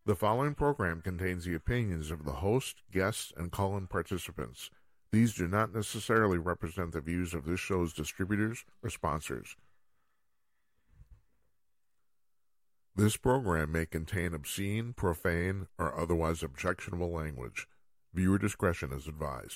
The following program contains the opinions of the host, guests, and call-in participants. These do not necessarily represent the views of this show's distributors or sponsors. This program may contain obscene, profane, or otherwise objectionable language. Viewer discretion is advised.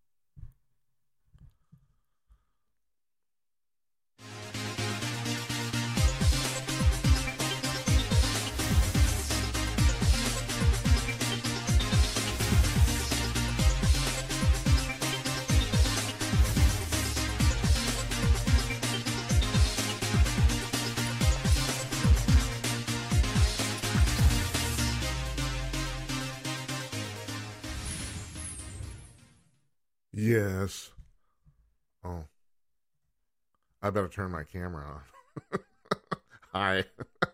Yes. Oh. I better turn my camera on. Hi.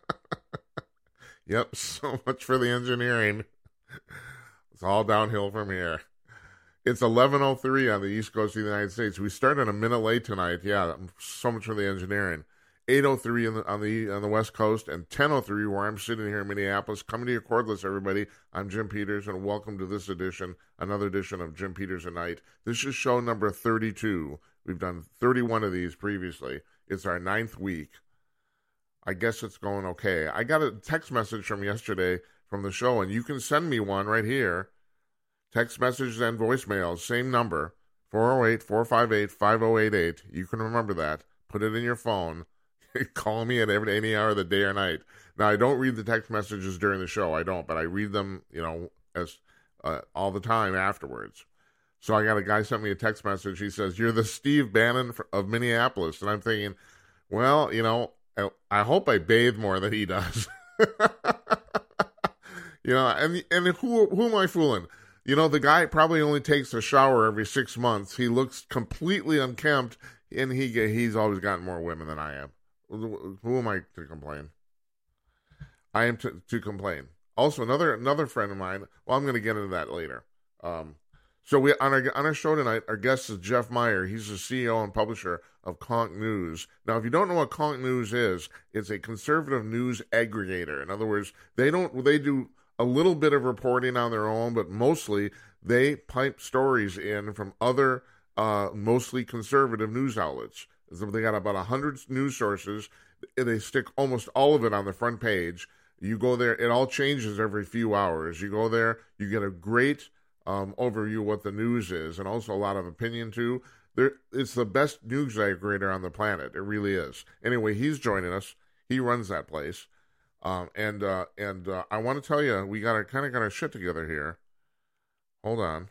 Yep, so much for the engineering. It's all downhill from here. It's 11:03 on the East Coast of the United States. We started a minute late tonight. Yeah, so much for the engineering. 8:03 on the West Coast and 10:03 where I'm sitting here in Minneapolis. Coming to you cordless, everybody. I'm Jim Peters, and welcome to this edition, another edition of Jim Peters at Night. This is show number 32. We've done 31 of these previously. It's our 9th week. I guess it's going okay. I got a text message from yesterday from the show, and you can send me one right here. Text messages and voicemails, same number, 408-458-5088. You can remember that. Put it in your phone. Call me at any hour of the day or night. Now, I don't read the text messages during the show. I don't, but I read them, as all the time afterwards. So I got a guy sent me a text message. He says, "You're the Steve Bannon of Minneapolis." And I'm thinking, well, I hope I bathe more than he does. And who am I fooling? The guy probably only takes a shower every 6 months. He looks completely unkempt, and he's always gotten more women than I am. Who am I to complain? I am to complain. Also, another friend of mine. Well, I'm going to get into that later. So we on our show tonight, our guest is Jeff Meyer. He's the CEO and publisher of Conk News. Now, if you don't know what Conk News is, it's a conservative news aggregator. In other words, they do a little bit of reporting on their own, but mostly they pipe stories in from other mostly conservative news outlets. So they got about 100 news sources. They stick almost all of it on the front page. You go there, it all changes every few hours. You go there, you get a great overview of what the news is, and also a lot of opinion too. It's the best news aggregator on the planet. It really is. Anyway, he's joining us. He runs that place. And I want to tell you, we got our shit together here. Hold on.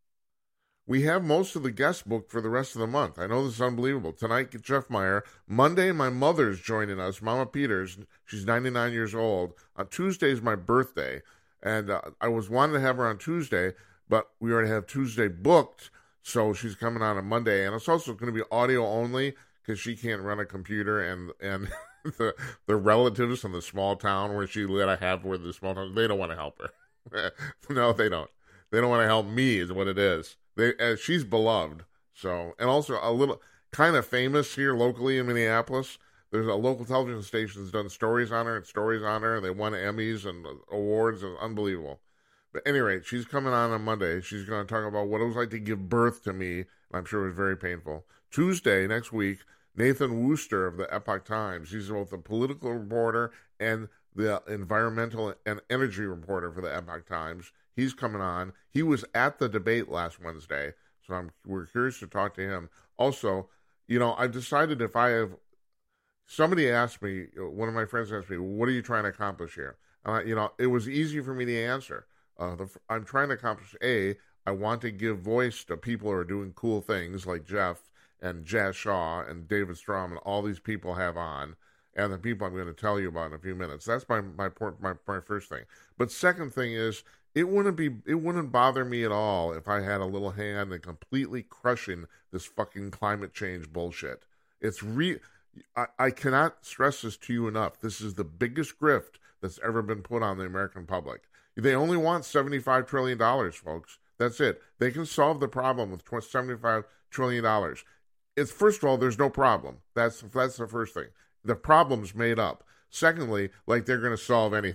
We have most of the guests booked for the rest of the month. I know this is unbelievable. Tonight, Jeff Meyer. Monday, my mother's joining us, Mama Peters. She's 99 years old. On Tuesday is my birthday. And I was wanting to have her on Tuesday, but we already have Tuesday booked, so she's coming on Monday. And it's also going to be audio only because she can't run a computer, and the relatives in the small town where she lived, the small town, they don't want to help her. No, they don't. They don't want to help me is what it is. She's beloved. So, and also a little kind of famous here locally in Minneapolis. There's a local television station that's done stories on her. They won Emmys and awards. And unbelievable. But at any rate, she's coming on Monday. She's going to talk about what it was like to give birth to me. And I'm sure it was very painful. Tuesday, next week, Nathan Wooster of the Epoch Times. He's both a political reporter and the environmental and energy reporter for the Epoch Times. He's coming on. He was at the debate last Wednesday, so we're curious to talk to him. Also, I've decided somebody asked me, one of my friends asked me, what are you trying to accomplish here? It was easy for me to answer. I'm trying to accomplish, I want to give voice to people who are doing cool things like Jeff and Jazz Shaw and David Strom and all these people have on, and the people I'm going to tell you about in a few minutes. That's my first thing. But second thing is, it wouldn't bother me at all if I had a little hand in completely crushing this fucking climate change bullshit. I cannot stress this to you enough. This is the biggest grift that's ever been put on the American public. They only want $75 trillion, folks. That's it. They can solve the problem with $75 trillion. First of all, there's no problem. That's the first thing. The problem's made up. Secondly, like they're going to solve anything.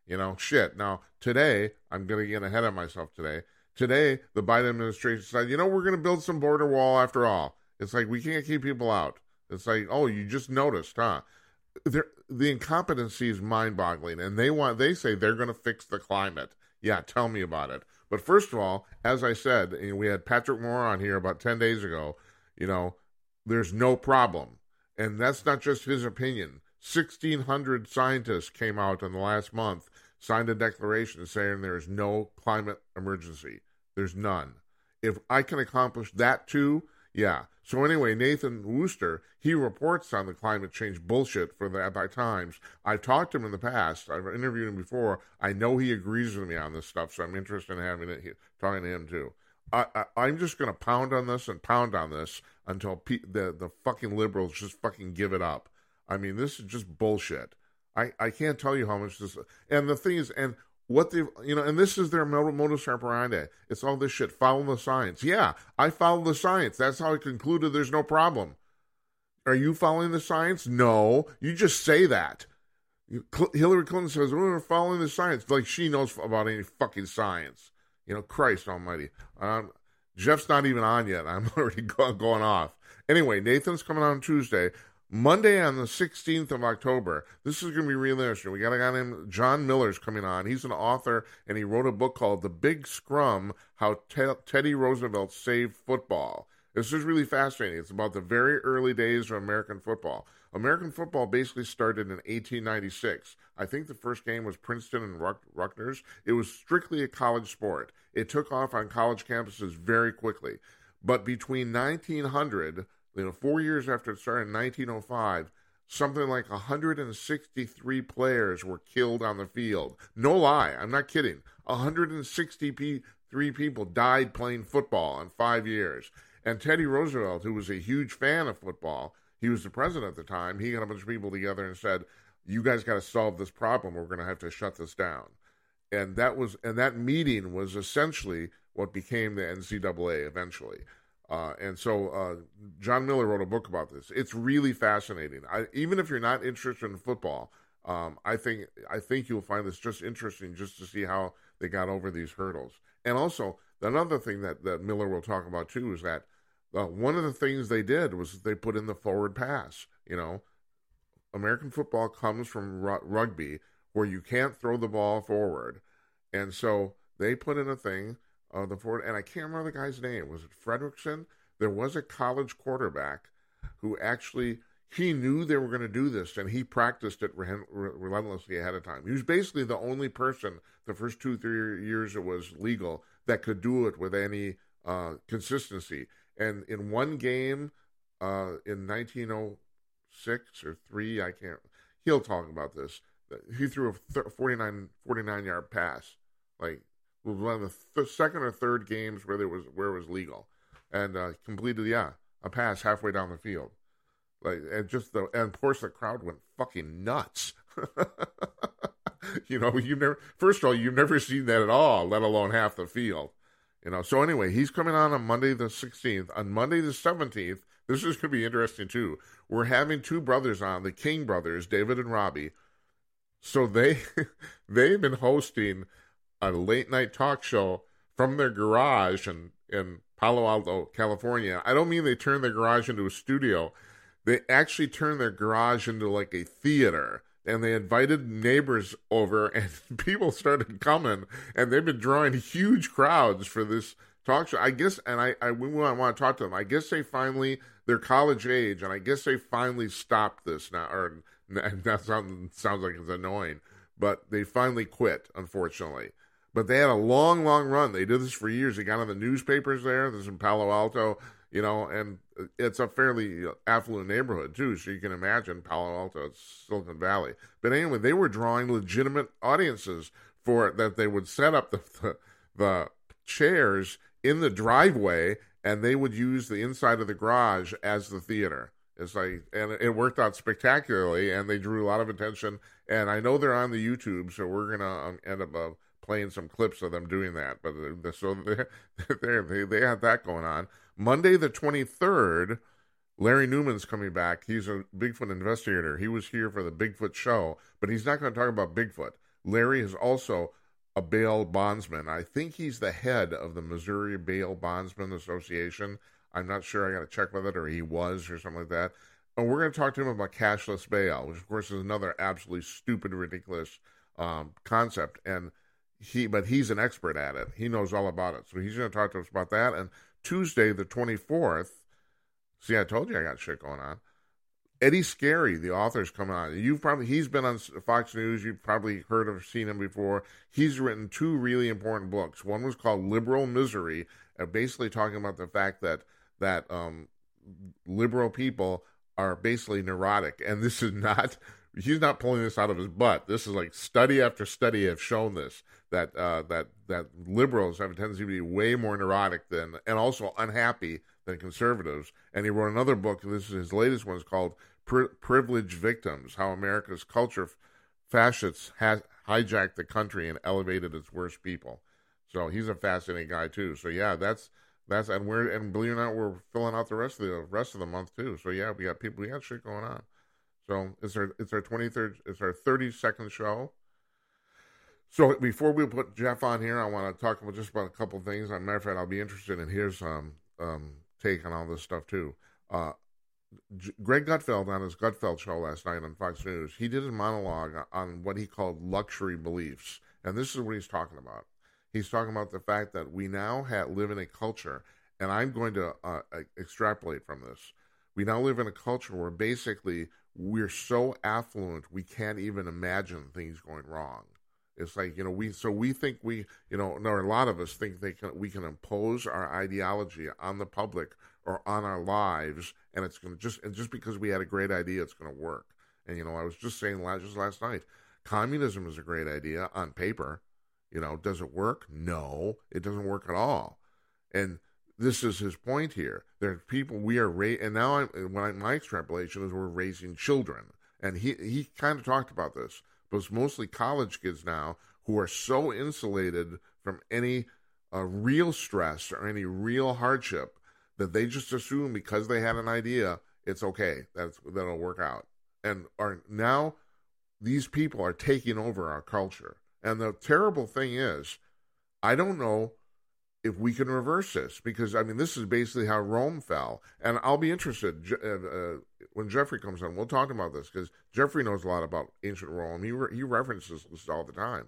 Shit. Now, today, I'm going to get ahead of myself today. Today, the Biden administration said, we're going to build some border wall after all. It's like, we can't keep people out. It's like, oh, you just noticed, huh? The incompetency is mind-boggling, and they say they're going to fix the climate. Yeah, tell me about it. But first of all, as I said, we had Patrick Moore on here about 10 days ago, there's no problem. And that's not just his opinion. 1,600 scientists came out in the last month, signed a declaration saying there is no climate emergency. There's none. If I can accomplish that too, yeah. So anyway, Nathan Wooster, he reports on the climate change bullshit for the Times. I've talked to him in the past. I've interviewed him before. I know he agrees with me on this stuff, so I'm interested in talking to him too. I'm just going to pound on this until the fucking liberals just fucking give it up. I mean, this is just bullshit. I can't tell you how much this... And the thing is, and what they, and this is their modus operandi. It's all this shit. Follow the science. Yeah, I follow the science. That's how I concluded there's no problem. Are you following the science? No. You just say that. Hillary Clinton says, we're following the science. Like she knows about any fucking science. Christ almighty. Jeff's not even on yet. I'm already going off. Anyway, Nathan's coming on Tuesday. Monday on the 16th of October, this is going to be real interesting. We got a guy named John Miller's coming on. He's an author, and he wrote a book called The Big Scrum, How Teddy Roosevelt Saved Football. This is really fascinating. It's about the very early days of American football. American football basically started in 1896. I think the first game was Princeton and Rutgers. It was strictly a college sport. It took off on college campuses very quickly. But between 1900... 4 years after it started in 1905, something like 163 players were killed on the field. No lie, I'm not kidding. 163 people died playing football in 5 years. And Teddy Roosevelt, who was a huge fan of football, he was the president at the time, he got a bunch of people together and said, you guys got to solve this problem. We're going to have to shut this down. And that meeting was essentially what became the NCAA eventually. And so John Miller wrote a book about this. It's really fascinating. Even if you're not interested in football, I think you'll find this just interesting just to see how they got over these hurdles. And also, another thing that Miller will talk about too is that one of the things they did was they put in the forward pass. American football comes from rugby where you can't throw the ball forward. And so they put in a thing the forward, and I can't remember the guy's name. Was it Fredrickson? There was a college quarterback who actually, he knew they were going to do this, and he practiced it relentlessly ahead of time. He was basically the only person, the first 2-3 years it was legal, that could do it with any consistency. And in one game in 1906 or 3, he'll talk about this. He threw a 49-yard pass, like, was one of the second or third games where it was legal, and completed a pass halfway down the field, and of course the crowd went fucking nuts. First of all, you've never seen that at all, let alone half the field. So anyway, he's coming on Monday the 16th. On Monday the 17th, this is going to be interesting too. We're having two brothers on, the King brothers, David and Robbie. So they've been hosting a late-night talk show from their garage in Palo Alto, California. I don't mean they turned their garage into a studio. They actually turned their garage into like a theater, and they invited neighbors over, and people started coming, and they've been drawing huge crowds for this talk show. I guess, and we want to talk to them. I guess they're college age, and I guess they finally stopped this now, and that sounds like it's annoying, but they finally quit, unfortunately. But they had a long, long run. They did this for years. They got on the newspapers there. This is in Palo Alto, and it's a fairly affluent neighborhood, too. So you can imagine Palo Alto, it's Silicon Valley. But anyway, they were drawing legitimate audiences for it, that they would set up the chairs in the driveway, and they would use the inside of the garage as the theater. It's like, and it worked out spectacularly, and they drew a lot of attention. And I know they're on the YouTube, so we're going to end up playing some clips of them doing that. But so they had that going on. Monday the 23rd, Larry Newman's coming back. He's a Bigfoot investigator. He was here for the Bigfoot show, but he's not going to talk about Bigfoot. Larry is also a bail bondsman. I think he's the head of the Missouri Bail Bondsman Association. I'm not sure. I got to check with it, or he was, or something like that. And we're going to talk to him about cashless bail, which of course is another absolutely stupid, ridiculous concept. But he's an expert at it. He knows all about it. So he's going to talk to us about that. And Tuesday, the 24th, see, I told you I got shit going on. Eddie Scarry, the author's coming on. He's been on Fox News. You've probably heard or seen him before. He's written two really important books. One was called Liberal Misery, basically talking about the fact that liberal people are basically neurotic. And this is not, he's not pulling this out of his butt. This is like study after study have shown this, that liberals have a tendency to be way more neurotic than, and also unhappy than conservatives. And he wrote another book. This is his latest one. It's called Privileged Victims: How America's Culture Fascists Hijacked the Country and Elevated Its Worst People. So he's a fascinating guy too. So yeah, that's and believe it or not, we're filling out the rest of the month too. So yeah, we got shit going on. So it's our 23rd, it's our 32nd show. So before we put Jeff on here, I want to talk about a couple of things. As a matter of fact, I'll be interested in his take on all this stuff too. Greg Gutfeld, on his Gutfeld show last night on Fox News, he did a monologue on what he called luxury beliefs. And this is what he's talking about. He's talking about the fact that we now live in a culture, and I'm going to extrapolate from this. We now live in a culture where basically we're so affluent we can't even imagine things going wrong. It's like, we think a lot of us think we can impose our ideology on the public or on our lives, and it's going to just because we had a great idea, it's going to work. And I was just saying last night, communism is a great idea on paper. Does it work? No, it doesn't work at all. And this is his point here. There are people and now my extrapolation is we're raising children, and he kind of talked about this. But it's mostly college kids now who are so insulated from any real stress or any real hardship that they just assume because they had an idea, it's okay, that'll work out. And now these people are taking over our culture. And the terrible thing is, I don't know if we can reverse this, because, this is basically how Rome fell. And I'll be interested, when Jeffrey comes on, we'll talk about this, because Jeffrey knows a lot about ancient Rome. He references this all the time.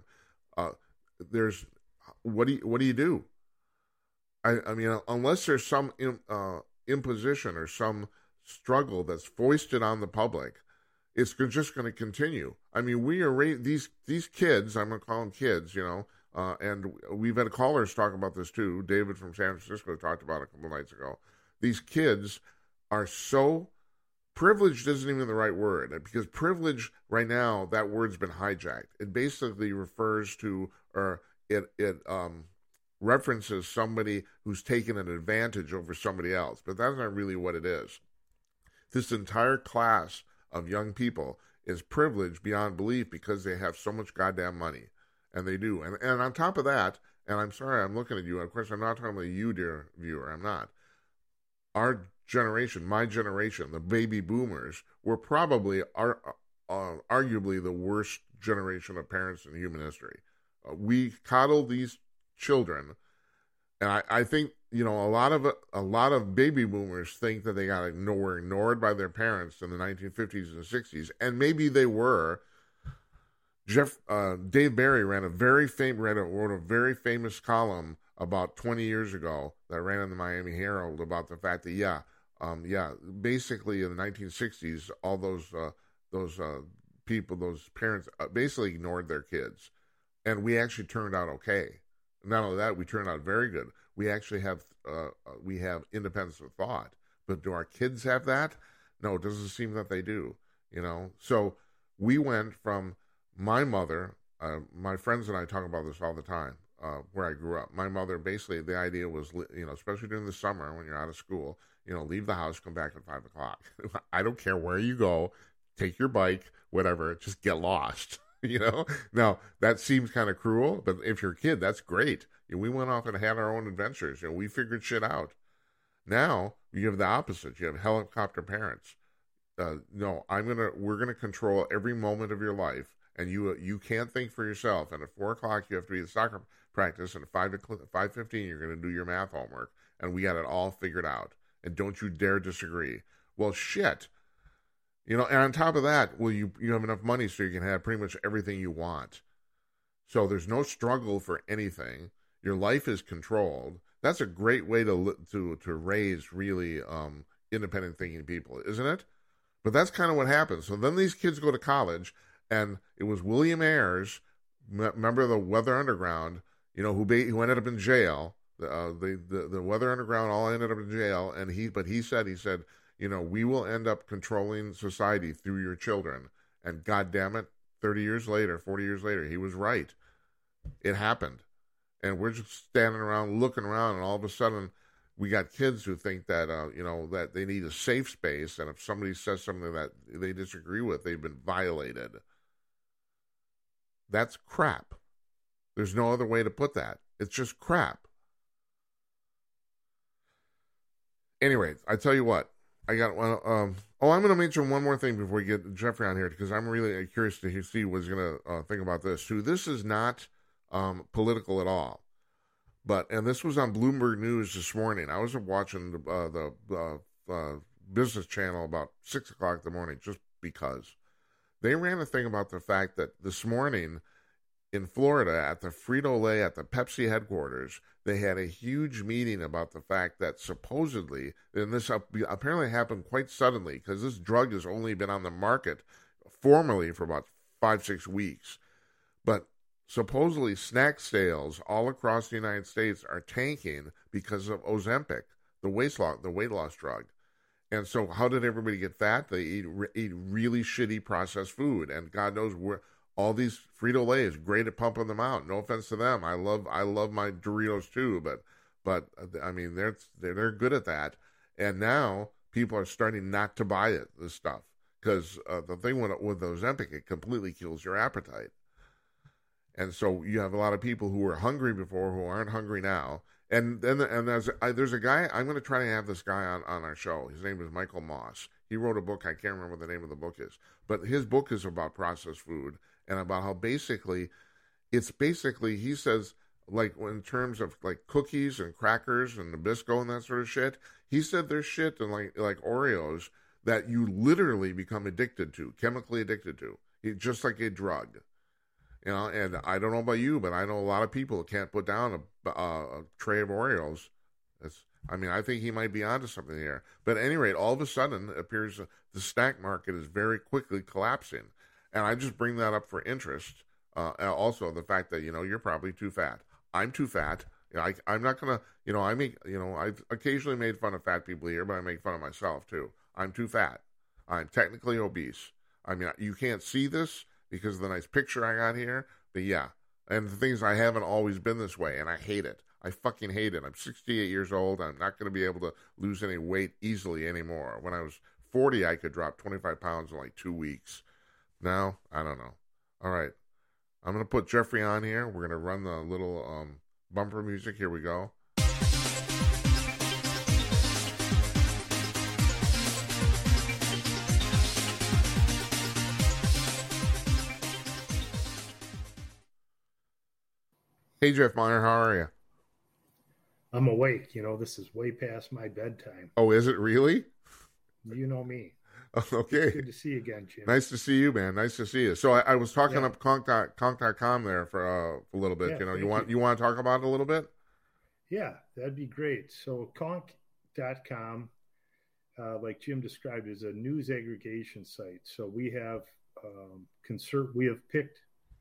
What do you do? Unless there's some imposition or some struggle that's foisted on the public, it's just going to continue. We are these kids. I'm going to call them kids, and we've had callers talk about this too. David from San Francisco talked about it a couple of nights ago. These kids are so privileged isn't even the right word, because privilege right now, that word's been hijacked. It basically refers to, or it references somebody who's taken an advantage over somebody else, but that's not really what it is. This entire class of young people is privileged beyond belief because they have so much goddamn money, and they do. And on top of that, and I'm sorry, I'm looking at you. Of course, I'm not talking about you, dear viewer. I'm not. Our generation, my generation, the baby boomers, were probably arguably the worst generation of parents in human history. We coddled these children, and I think a lot of baby boomers think that they got ignored by their parents in the 1950s and 60s, and maybe they were. Dave Barry wrote a very famous column about 20 years ago that ran in the Miami Herald about the fact that basically in the 1960s, all those people, those parents, basically ignored their kids, and we actually turned out okay. Not only that, we turned out very good. We actually have independence of thought, but do our kids have that? No, it doesn't seem that they do. So we went from my mother. My friends and I talk about this all the time. Where I grew up, my mother, basically the idea was, especially during the summer when you're out of school, leave the house, come back at 5 o'clock. I don't care where you go, take your bike, whatever, just get lost. Now that seems kind of cruel, but if you're a kid, that's great. We went off and had our own adventures. We figured shit out. Now you have the opposite. You have helicopter parents. No, we're gonna control every moment of your life, and you can't think for yourself, and at 4 o'clock you have to be at soccer practice, and at 5:15 you're going to do your math homework, and we got it all figured out, and don't you dare disagree. Well, shit. And on top of that, well, you have enough money so you can have pretty much everything you want. So there's no struggle for anything. Your life is controlled. That's a great way to raise really independent thinking people, isn't it? But that's kind of what happens. So then these kids go to college, and it was William Ayers, member of the Weather Underground, who ended up in jail. The Weather Underground all ended up in jail, and he said, we will end up controlling society through your children. And God damn it, 30 years later, 40 years later, he was right. It happened. And we're just standing around, looking around, and all of a sudden, we got kids who think that, that they need a safe space, and if somebody says something that they disagree with, they've been violated. That's crap. There's no other way to put that. It's just crap. Anyway, I tell you what, I got one. I'm going to mention one more thing before we get Jeffrey on here, because I'm really curious to see what he's going to think about this too. This is not political at all, and this was on Bloomberg News this morning. I was watching the business channel about 6 o'clock in the morning, just because they ran a thing about the fact that this morning in Florida at the Frito-Lay, at the Pepsi headquarters, they had a huge meeting about the fact that supposedly, and this apparently happened quite suddenly, because this drug has only been on the market formally for about 5-6 weeks, but supposedly snack sales all across the United States are tanking because of Ozempic, the weight loss drug. And so how did everybody get fat? They eat really shitty processed food, and God knows where. All these Frito-Lay is great at pumping them out. No offense to them. I love my Doritos too, but I mean they're good at that. And now people are starting not to buy this stuff, because the thing with Ozempic, it completely kills your appetite. And so you have a lot of people who were hungry before who aren't hungry now. And there's a guy, I'm going to try to have this guy on our show. His name is Michael Moss. He wrote a book. I can't remember what the name of the book is, but his book is about processed food, and about how he says, like, in terms of like cookies and crackers and Nabisco and that sort of shit, he said there's shit and like Oreos that you literally become addicted to, chemically addicted to, just like a drug. And I don't know about you, but I know a lot of people who can't put down a tray of Oreos. I think he might be onto something here. But at any rate, all of a sudden, it appears the snack market is very quickly collapsing. And I just bring that up for interest. Also, the fact that, you're probably too fat. I'm too fat. I'm not going to, I've occasionally made fun of fat people here, but I make fun of myself too. I'm too fat. I'm technically obese. You can't see this because of the nice picture I got here, but yeah. And the things, I haven't always been this way, and I hate it. I fucking hate it. I'm 68 years old. I'm not going to be able to lose any weight easily anymore. When I was 40, I could drop 25 pounds in like 2 weeks. Now, I don't know. All right. I'm going to put Jeffrey on here. We're going to run the little bumper music. Here we go. Hey, Jeff Meyer, how are you? I'm awake. This is way past my bedtime. Oh, is it really? You know me. Okay. Good to see you again, Jim. Nice to see you, man. Nice to see you. So I was talking up Conk.com there for a little bit. Yeah, you want to talk about it a little bit? Yeah, that'd be great. So Conk.com, like Jim described, is a news aggregation site. So we have picked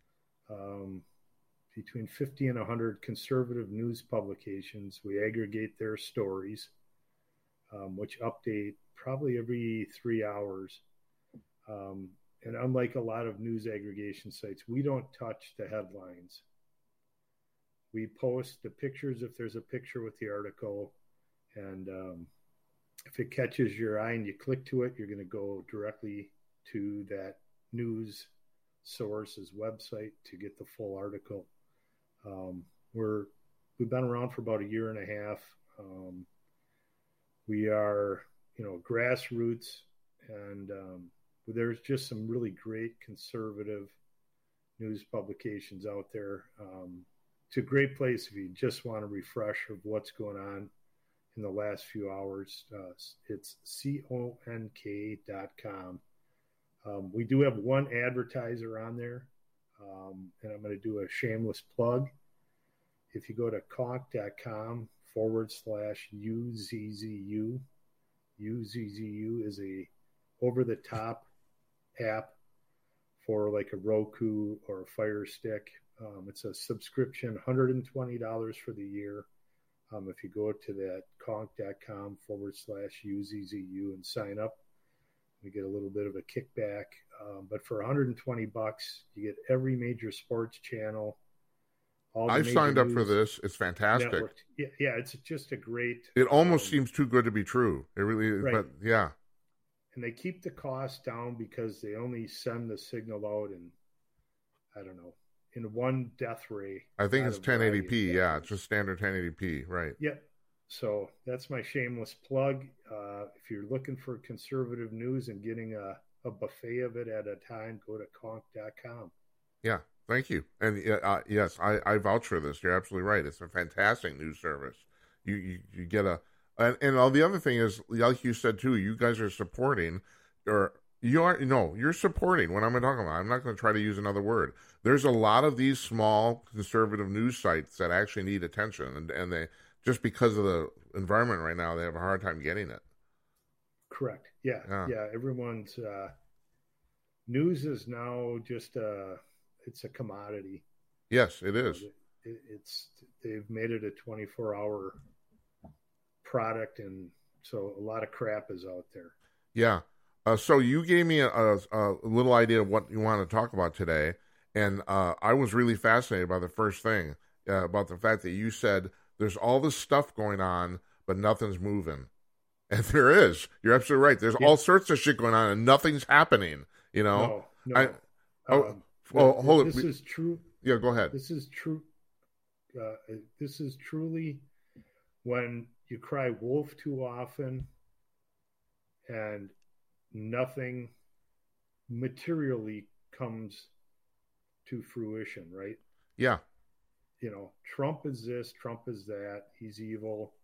between 50 and 100 conservative news publications. We aggregate their stories, which update probably every 3 hours. And unlike a lot of news aggregation sites, we don't touch the headlines. We post the pictures if there's a picture with the article. And if it catches your eye and you click to it, you're going to go directly to that news source's website to get the full article. We've been around for about a year and a half. We are, grassroots, and there's just some really great conservative news publications out there. It's a great place if you just want a refresh of what's going on in the last few hours. It's conk.com. We do have one advertiser on there, and I'm going to do a shameless plug. If you go to conk.com/UZZU, UZZU is a over-the-top app for like a Roku or a Fire Stick. It's a subscription, $120 for the year. If you go to that conk.com/UZZU and sign up, we get a little bit of a kickback. But for $120, you get every major sports channel. I've signed up for this. It's fantastic. Network. Yeah, it's just a great. It almost seems too good to be true. It really is, right. But yeah. And they keep the cost down because they only send the signal out in, I don't know, in one death ray. I think it's 1080p. Yeah, it's just standard 1080p. Right. Yep. So that's my shameless plug. If you're looking for conservative news and getting a buffet of it at a time, go to conk.com. Yeah. Thank you. And yes, I vouch for this. You're absolutely right. It's a fantastic news service. You get and all the other thing is, like you said too, you guys are supporting, or you're supporting what I'm talking about. I'm not going to try to use another word. There's a lot of these small conservative news sites that actually need attention, and they, just because of the environment right now, they have a hard time getting it. Correct. Yeah. Everyone's news is now just it's a commodity. Yes, it is. They've made it a 24-hour product, and so a lot of crap is out there. Yeah. So you gave me a little idea of what you want to talk about today, and I was really fascinated by the first thing, about the fact that you said there's all this stuff going on, but nothing's moving. And there is. You're absolutely right. There's all sorts of shit going on, and nothing's happening. You know. No. Hold it. This is true. Yeah, go ahead. This is true. This is truly when you cry wolf too often and nothing materially comes to fruition, right? Yeah. You know, Trump is this, Trump is that, he's evil.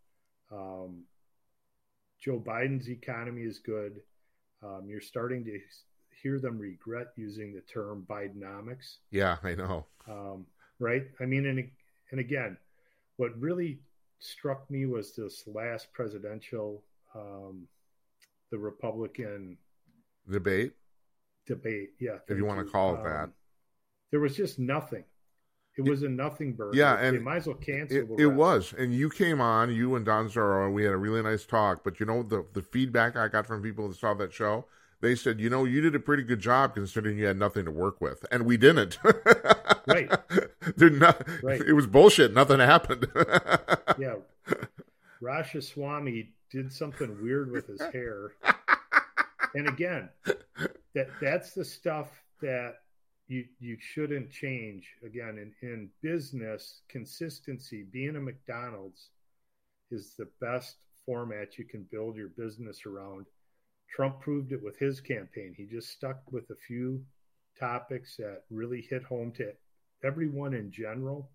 Joe Biden's economy is good. You're starting to hear them regret using the term Bidenomics. Yeah, I know. Right? I mean, and again, what really struck me was this last presidential, the Republican debate. Yeah. If you want to call it that. There was just nothing. It was a nothing burger. Yeah, and they might as well cancel it was. And you came on, you and Don Zorro, and we had a really nice talk. But you know, the feedback I got from people that saw that show, they said, you know, you did a pretty good job considering you had nothing to work with. And we didn't. Right. Right. It was bullshit. Nothing happened. Yeah. Ramaswamy did something weird with his hair. And again, that's the stuff that you shouldn't change. Again, in business, consistency, being a McDonald's is the best format you can build your business around. Trump proved it with his campaign. He just stuck with a few topics that really hit home to everyone in general,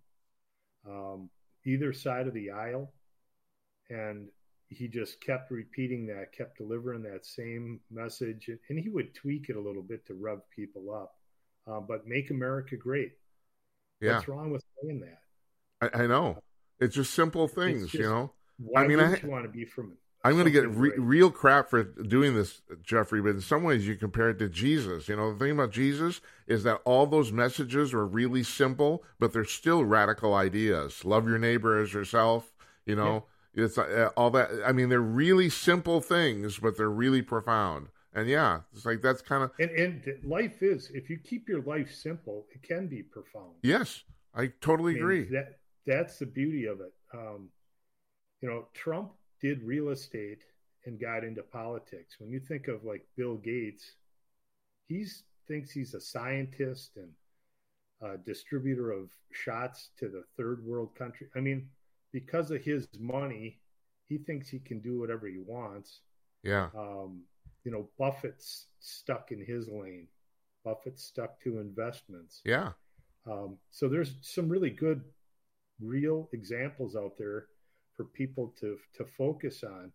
either side of the aisle. And he just kept repeating that, kept delivering that same message. And he would tweak it a little bit to rev people up. But make America great. Yeah. What's wrong with saying that? I know. It's just simple things, just, you know? Why wouldn't you want to be from I'm going to get real crap for doing this, Jeffrey, but in some ways you compare it to Jesus. You know, the thing about Jesus is that all those messages are really simple, but they're still radical ideas. Love your neighbor as yourself, you know? Yeah. It's all that. I mean, they're really simple things, but they're really profound. And yeah, it's like that's kind of... And life is, if you keep your life simple, it can be profound. Yes, I totally agree. That's the beauty of it. You know, Trump did real estate and got into politics. When you think of like Bill Gates, he thinks he's a scientist and a distributor of shots to the third world country. I mean, because of his money, he thinks he can do whatever he wants. Yeah. You know, Buffett's stuck in his lane. Buffett's stuck to investments. Yeah. So there's some really good, real examples out there for people to focus on.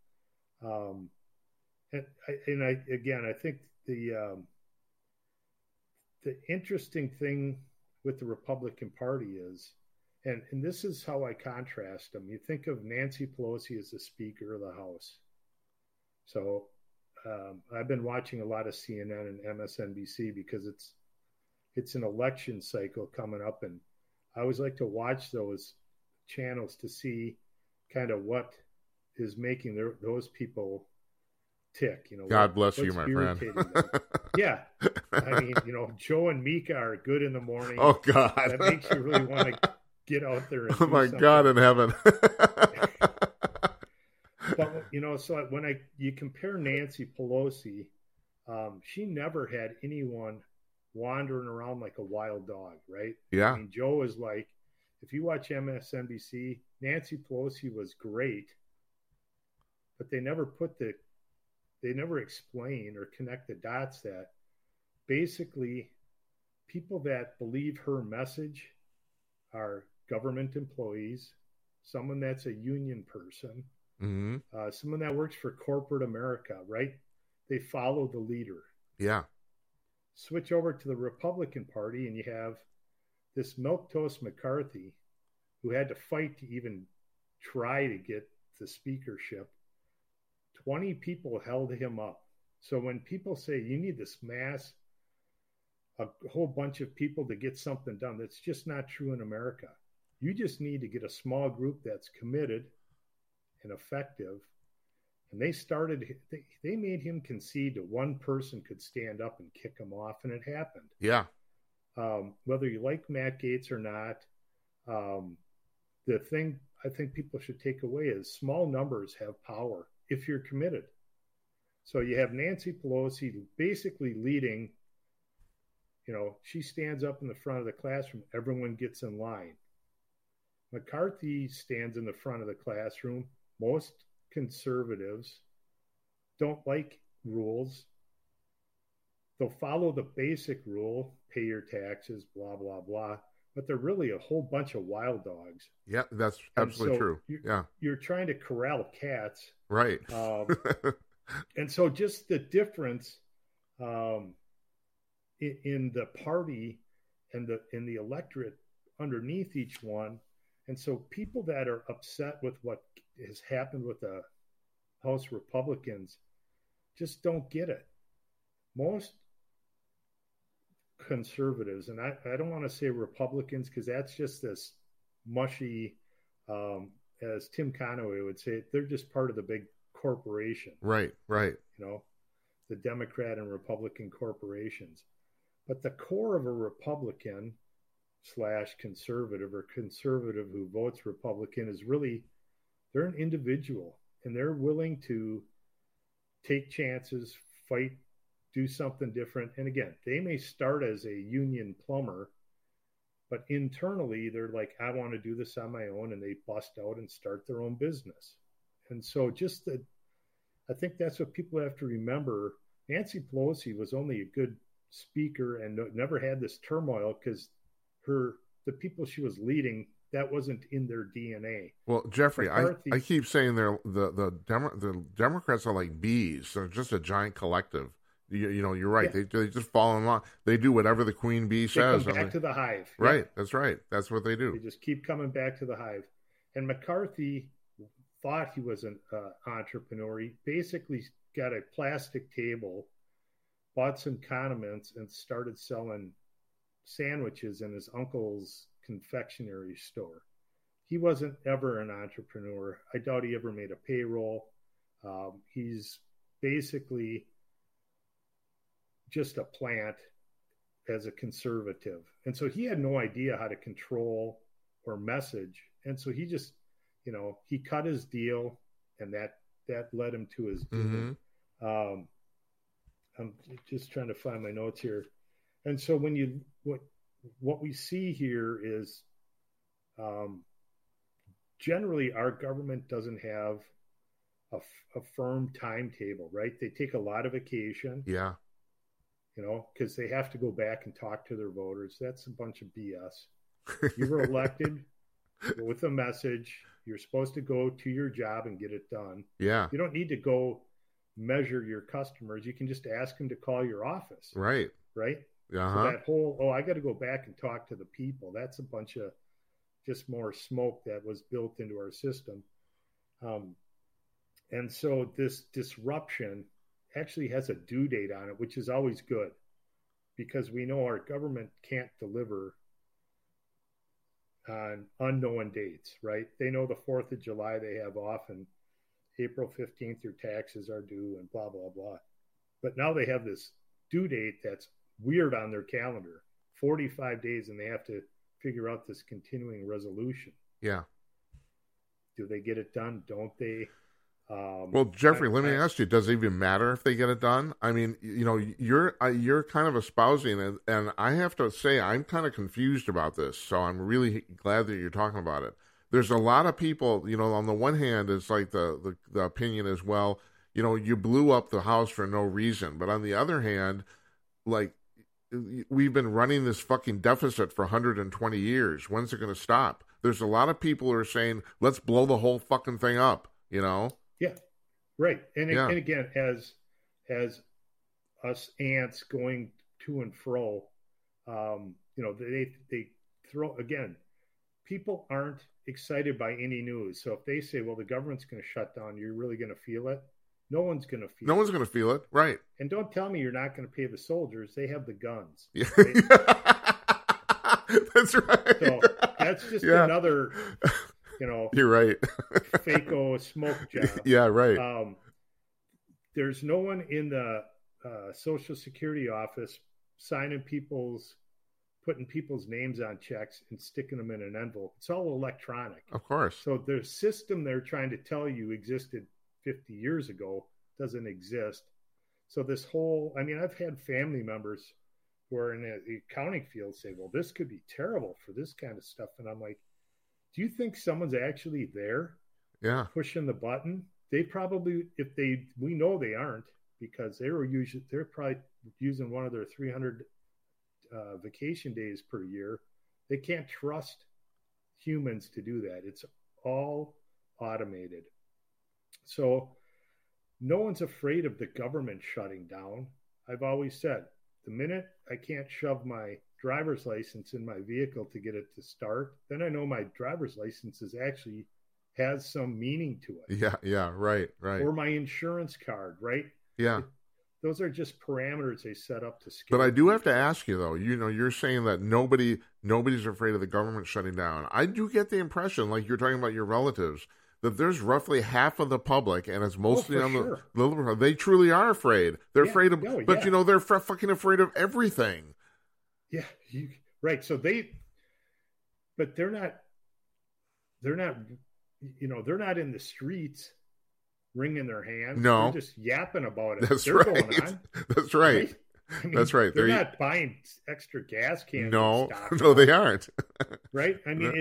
I think the interesting thing with the Republican Party is, and this is how I contrast them. You think of Nancy Pelosi as the Speaker of the House. So I've been watching a lot of CNN and MSNBC because it's an election cycle coming up, and I always like to watch those channels to see kind of what is making those people tick. God bless you, my friend. Yeah, I mean, Joe and Mika are good in the morning. Oh God, that makes you really want to get out there. And oh my something. God in heaven. But so when you compare Nancy Pelosi, she never had anyone wandering around like a wild dog, right? Yeah. I mean, Joe is like, if you watch MSNBC, Nancy Pelosi was great, but they never explain or connect the dots that basically people that believe her message are government employees, someone that's a union person, someone that works for corporate America, right? They follow the leader. Yeah. Switch over to the Republican Party and you have this milquetoast McCarthy who had to fight to even try to get the speakership. 20 people held him up. So when people say you need this mass, a whole bunch of people to get something done, that's just not true in America. You just need to get a small group that's committed and effective. And they made him concede that one person could stand up and kick him off, and it happened. Yeah. Whether you like Matt Gaetz or not, the thing I think people should take away is small numbers have power if you're committed. So you have Nancy Pelosi basically leading, she stands up in the front of the classroom, everyone gets in line. McCarthy stands in the front of the classroom. Most conservatives don't like rules. They'll follow the basic rule, pay your taxes, blah, blah, blah. But they're really a whole bunch of wild dogs. Yeah, that's absolutely true. You're trying to corral cats. Right. And so just the difference in the party and in the electorate underneath each one. And so people that are upset with what has happened with the House Republicans just don't get it. Most conservatives, and I don't want to say Republicans because that's just this mushy, as Tim Conaway would say, they're just part of the big corporation. Right. The Democrat and Republican corporations. But the core of a Republican / conservative or conservative who votes Republican is really, they're an individual and they're willing to take chances, fight, do something different. And again, they may start as a union plumber, but internally they're like, I want to do this on my own, and they bust out and start their own business. And so I think that's what people have to remember. Nancy Pelosi was only a good speaker and never had this turmoil because the people she was leading, that wasn't in their DNA. Well, Jeffrey, I keep saying the Democrats are like bees. They're just a giant collective. You're right. Yeah. They just fall in line. They do whatever the queen bee says. They come back to the hive. Right. Yeah. That's right. That's what they do. They just keep coming back to the hive. And McCarthy thought he was an entrepreneur. He basically got a plastic table, bought some condiments, and started selling sandwiches in his uncle's confectionery store. He wasn't ever an entrepreneur. I doubt he ever made a payroll. He's basically just a plant as a conservative. And so he had no idea how to control or message. And so he just, he cut his deal, and that led him to his deal. I'm just trying to find my notes here. And so what we see here is generally our government doesn't have a firm timetable, right? They take a lot of vacation. Yeah. because they have to go back and talk to their voters. That's a bunch of BS. You were elected with a message. You're supposed to go to your job and get it done. Yeah. You don't need to go measure your customers. You can just ask them to call your office. Right. Right. Uh-huh. So that whole, I got to go back and talk to the people. That's a bunch of just more smoke that was built into our system. And so this disruption actually has a due date on it, which is always good because we know our government can't deliver on unknown dates, right? They know the 4th of July they have off and April 15th your taxes are due and blah, blah, blah. But now they have this due date that's weird on their calendar, 45 days, and they have to figure out this continuing resolution. Yeah. Do they get it done? Don't they? Well, Jeffrey, let me ask you, does it even matter if they get it done? I mean, you're kind of espousing it, and I have to say I'm kind of confused about this, so I'm really glad that you're talking about it. There's a lot of people, on the one hand, it's like the opinion is, well, you blew up the house for no reason. But on the other hand, like, we've been running this fucking deficit for 120 years. When's it going to stop? There's a lot of people who are saying, let's blow the whole fucking thing up, Yeah, right. And again, as us ants going to and fro, they throw, again, people aren't excited by any news. So if they say, well, the government's going to shut down, you're really going to feel it? No one's going to feel it. No one's going to feel it, right. And don't tell me you're not going to pay the soldiers. They have the guns. Yeah. That's right. So that's just another, you're right. fake-o smoke job. Yeah, right. There's no one in the Social Security office putting people's names on checks and sticking them in an envelope. It's all electronic. Of course. So the system they're trying to tell you existed 50 years ago doesn't exist. So this whole, I've had family members who are in the accounting field say, well, this could be terrible for this kind of stuff. And I'm like, do you think someone's actually there? Yeah. Pushing the button? They probably, we know they aren't because they're probably using one of their 300 vacation days per year. They can't trust humans to do that. It's all automated. So no one's afraid of the government shutting down. I've always said, the minute I can't shove my driver's license in my vehicle to get it to start, then I know my driver's license actually has some meaning to it. Yeah, right. Or my insurance card, right? Yeah. Those are just parameters they set up to scale. But I do have to ask you, though, you're saying that nobody's afraid of the government shutting down. I do get the impression, like you're talking about your relatives, that there's roughly half of the public, and it's mostly on the liberal. They truly are afraid. They're afraid of, but they're fucking afraid of everything. Yeah, right. So but they're not, they're not in the streets wringing their hands. No, they're just yapping about it. That's they're right. Going on. That's right. That's right. They're not buying extra gas cans. No, they aren't. Right.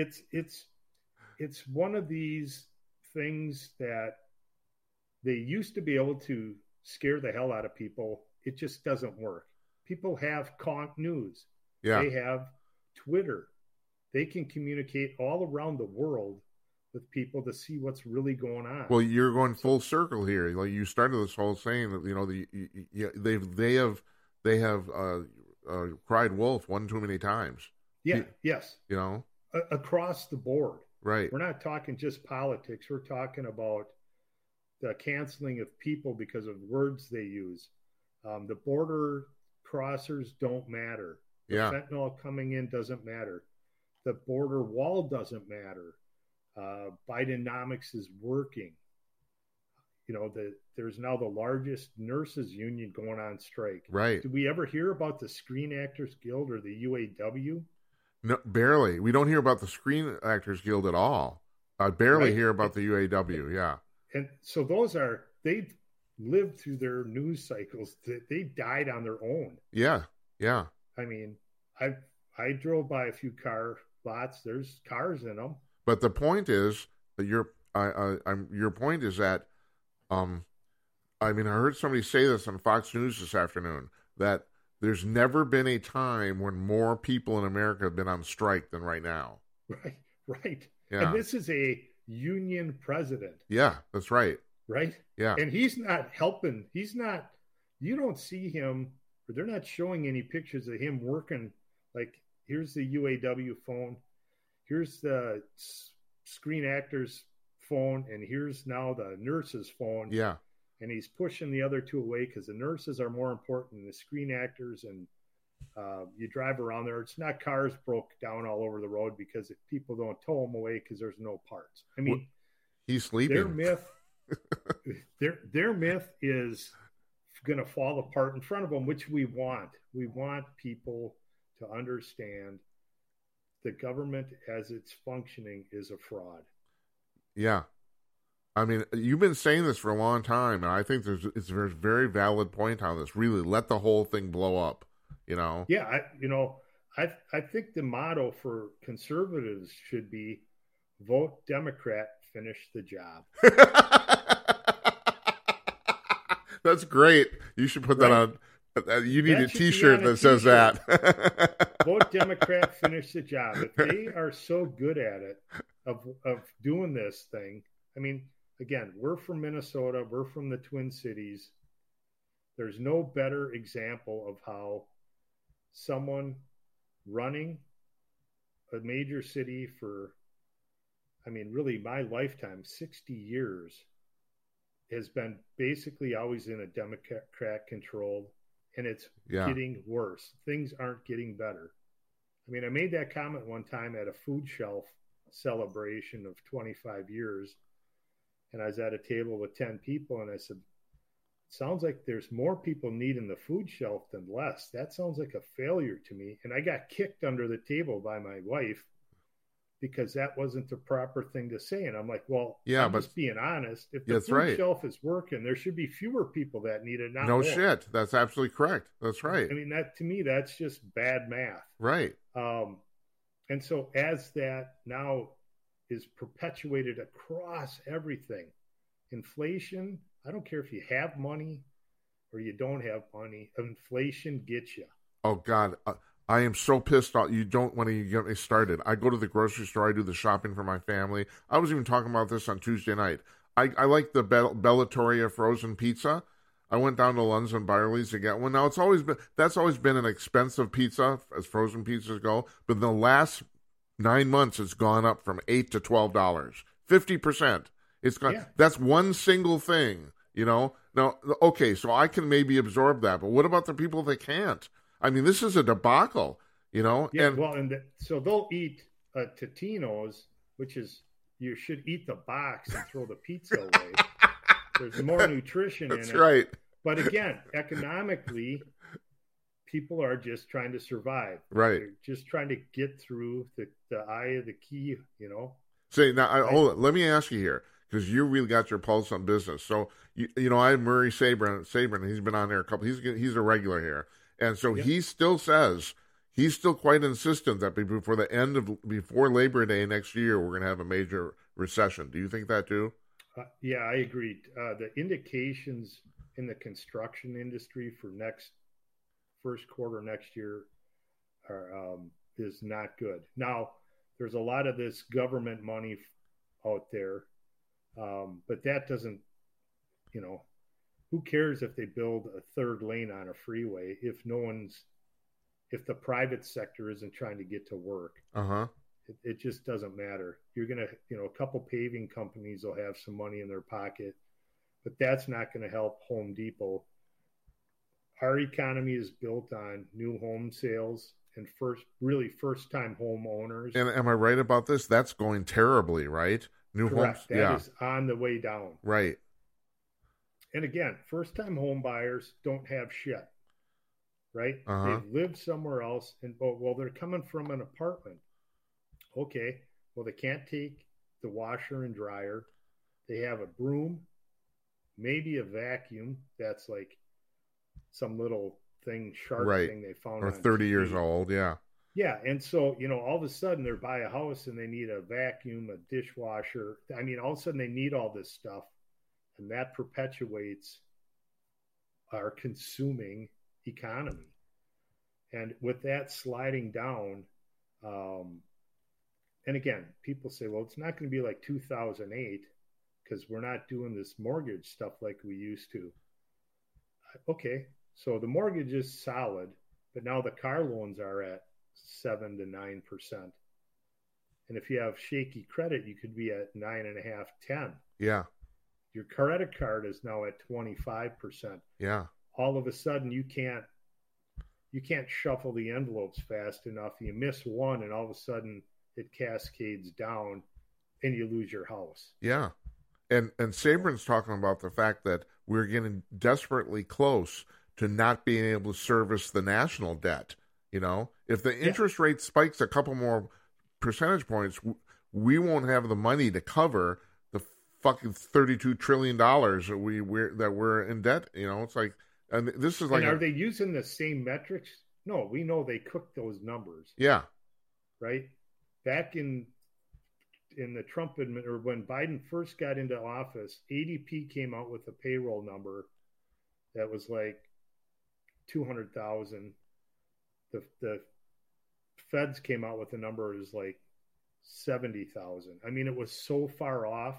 It's one of these things that they used to be able to scare the hell out of people. It just doesn't work. People have Conk News. Yeah. They have Twitter. They can communicate all around the world with people to see what's really going on. Well, you're going full circle here. Like you started this whole saying that they have cried wolf one too many times. Yeah. Yes. Across the board. Right. We're not talking just politics. We're talking about the canceling of people because of words they use. The border crossers don't matter. The fentanyl coming in doesn't matter. The border wall doesn't matter. Bidenomics is working. There's now the largest nurses union going on strike. Right. Did we ever hear about the Screen Actors Guild or the UAW? No, barely. We don't hear about the Screen Actors Guild at all. I barely hear about the UAW. Yeah. And so they lived through their news cycles. They died on their own. Yeah. Yeah. I drove by a few car lots. There's cars in them. But the point is that your point is that, I heard somebody say this on Fox News this afternoon, that There's never been a time when more people in America have been on strike than right now. Right, right. Yeah. And this is a union president. Yeah, that's right. Right? Yeah. And he's not helping. He's not, you don't see him, or they're not showing any pictures of him working. Like, here's the UAW phone, here's the Screen Actors phone, and here's now the nurses' phone. Yeah. And he's pushing the other two away because the nurses are more important than the Screen Actors. And you drive around there, it's not cars broke down all over the road because if people don't tow them away because there's no parts. I mean, he's sleeping. Their myth is going to fall apart in front of them, which we want. We want people to understand the government as it's functioning is a fraud. Yeah. I mean, you've been saying this for a long time, and I think it's a very valid point on this. Really, let the whole thing blow up, you know? Yeah, I think the motto for conservatives should be vote Democrat, finish the job. That's great. You should put that on. You need a T-shirt that says that. Vote Democrat, finish the job. If they are so good at it, of doing this thing, I mean, again, we're from Minnesota. We're from the Twin Cities. There's no better example of how someone running a major city for, I mean, really my lifetime, 60 years, has been basically always in a Democrat controlled, and it's getting worse. Things aren't getting better. I mean, I made that comment one time at a food shelf celebration of 25 years, and I was at a table with 10 people, and I said, sounds like there's more people needing the food shelf than less. That sounds like a failure to me. And I got kicked under the table by my wife because that wasn't the proper thing to say. And I'm like, well, I'm just being honest. If the food shelf is working, there should be fewer people that need it, not more. Shit. That's absolutely correct. That's right. I mean, that to me, that's just bad math. Right. And so as that now is perpetuated across everything, inflation, I don't care if you have money or you don't have money, inflation gets you. Oh, God. I am so pissed off. You don't want to get me started. I go to the grocery store. I do the shopping for my family. I was even talking about this on Tuesday night. I like the Bellatoria frozen pizza. I went down to Lunds and Byerly's to get one. Now, that's always been an expensive pizza as frozen pizzas go. But in the last 9 months, it's gone up from $8 to $12, 50%. It's gone. Yeah. That's one single thing, you know. Now, okay, so I can maybe absorb that, but what about the people that can't? I mean, this is a debacle, you know. Yeah, so they'll eat Totino's, which is you should eat the box and throw the pizza away. There's more nutrition in it. That's right. But again, economically, people are just trying to survive. Right. They're just trying to get through the eye of the key, you know. Say now, hold on. Let me ask you here, because you really got your pulse on business. So you know, I have Murray Sabrin. He's been on there a couple. He's a regular here, and so he still says he's still quite insistent that before Labor Day next year, we're going to have a major recession. Do you think that too? Yeah, I agree. The indications in the construction industry for first quarter next year is not good. Now, there's a lot of this government money out there, but that doesn't, you know, who cares if they build a third lane on a freeway if the private sector isn't trying to get to work? It just doesn't matter. You're going to, you know, a couple paving companies will have some money in their pocket, but that's not going to help Home Depot. Our economy is built on new home sales and first-time home owners. And am I right about this? That's going terribly, right? Correct. That is on the way down. Right. And again, first-time home buyers don't have shit, right? They've lived somewhere else, and they're coming from an apartment. Okay, well, they can't take the washer and dryer. They have a broom, maybe a vacuum that's like some little thing, sharp thing they found. Or 30 years old, yeah. Yeah, and so, you know, all of a sudden they buy a house and they need a vacuum, a dishwasher. I mean, all of a sudden they need all this stuff, and that perpetuates our consuming economy. And with that sliding down, and again, people say, well, it's not going to be like 2008 because we're not doing this mortgage stuff like we used to. Okay, so the mortgage is solid, but now the car loans are at 7 to 9%. And if you have shaky credit, you could be at 9.5, 10. Yeah. Your credit card is now at 25%. Yeah. All of a sudden, you can't shuffle the envelopes fast enough. You miss one, and all of a sudden, it cascades down, and you lose your house. Yeah. And Sabrin's talking about the fact that we're getting desperately close to not being able to service the national debt. You know, if the interest rate spikes a couple more percentage points, we won't have the money to cover the fucking $32 trillion that we're in debt. You know, it's like, and this is like, and are they using the same metrics? No, we know they cooked those numbers. Yeah. Right. Back in the Trump or when Biden first got into office, ADP came out with a payroll number that was like 200,000. The Feds came out with a number that was like 70,000. I mean, it was so far off.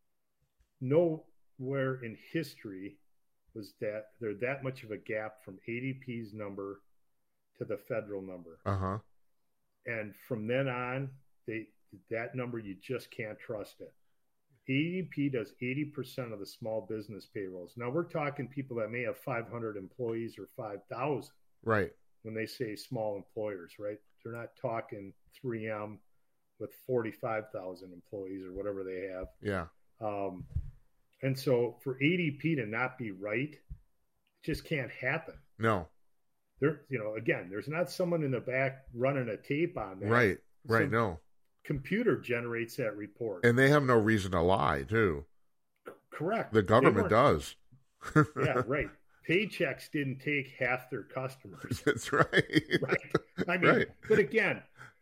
Nowhere in history was that there that much of a gap from ADP's number to the federal number. Uh-huh. And from then on, that number, you just can't trust it. ADP does 80% of the small business payrolls. Now, we're talking people that may have 500 employees or 5,000. Right. When they say small employers, right? They're not talking 3M with 45,000 employees or whatever they have. Yeah. And so for ADP to not be right, it just can't happen. No. Again, there's not someone in the back running a tape on that. Right. Right. No. Computer generates that report. And they have no reason to lie, too. Correct. The government does. Yeah, right. Paychecks didn't take half their customers. That's right. Right. I mean, right. But again,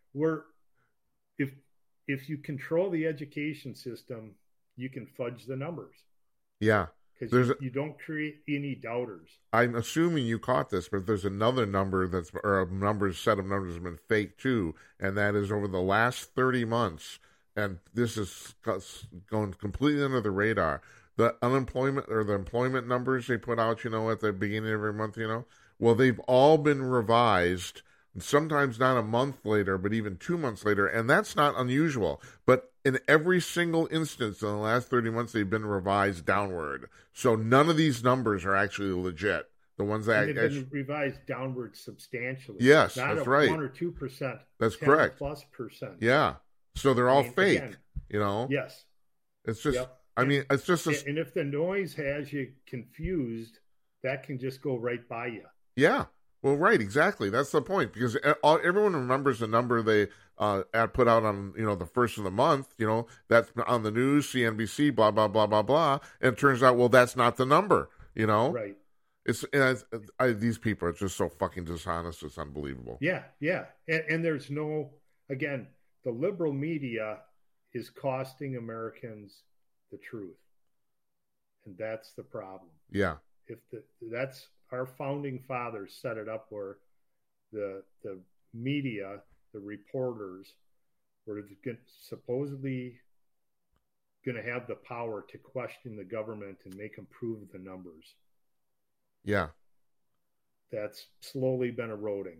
if you control the education system, you can fudge the numbers. Yeah. Because you don't create any doubters. I'm assuming you caught this, but there's another number set of numbers has been fake too, and that is over the last 30 months, and this is going completely under the radar. The unemployment or the employment numbers they put out, at the beginning of every month, well, they've all been revised, sometimes not a month later, but even 2 months later, and that's not unusual. But in every single instance in the last 30 months, they've been revised downward. So none of these numbers are actually legit. The ones that they've been revised downward substantially. Yes, not that's right. 1 or 2%. That's correct. +%. Yeah. So they're all fake. Again, Yes. It's just. Yep. I mean, it's just. And if the noise has you confused, that can just go right by you. Yeah. Well, right, exactly. That's the point, because everyone remembers the number they put out on, the first of the month, that's on the news, CNBC, blah, blah, blah, blah, blah. And it turns out, well, that's not the number, Right. These people are just so fucking dishonest. It's unbelievable. Yeah, yeah. And there's again, the liberal media is costing Americans the truth. And that's the problem. Yeah. That's our founding fathers set it up where the media, the reporters, were supposedly going to have the power to question the government and make them prove the numbers. Yeah. That's slowly been eroding.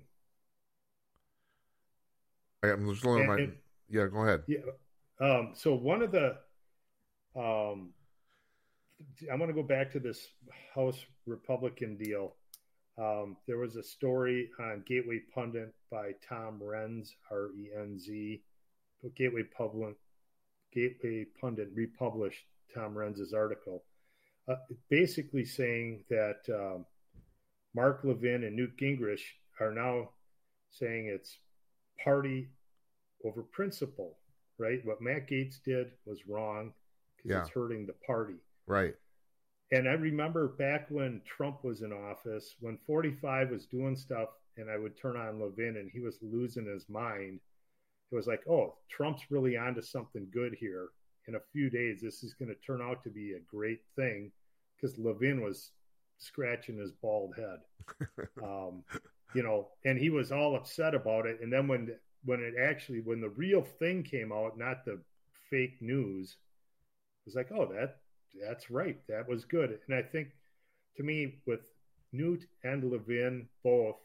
I'm just yeah, go ahead. Yeah. So one of the I want to go back to this House Republican deal. There was a story on Gateway Pundit by Tom Renz, R-E-N-Z. Gateway Pundit republished Tom Renz's article, basically saying that Mark Levin and Newt Gingrich are now saying it's party over principle, right? What Matt Gaetz did was wrong because it's hurting the party. Right. And I remember back when Trump was in office, when 45 was doing stuff and I would turn on Levin and he was losing his mind, it was like, oh, Trump's really onto something good here. In a few days, this is going to turn out to be a great thing because Levin was scratching his bald head. and he was all upset about it. And then when the real thing came out, not the fake news, it was like, oh, that's right. That was good. And I think, to me, with Newt and Levin both,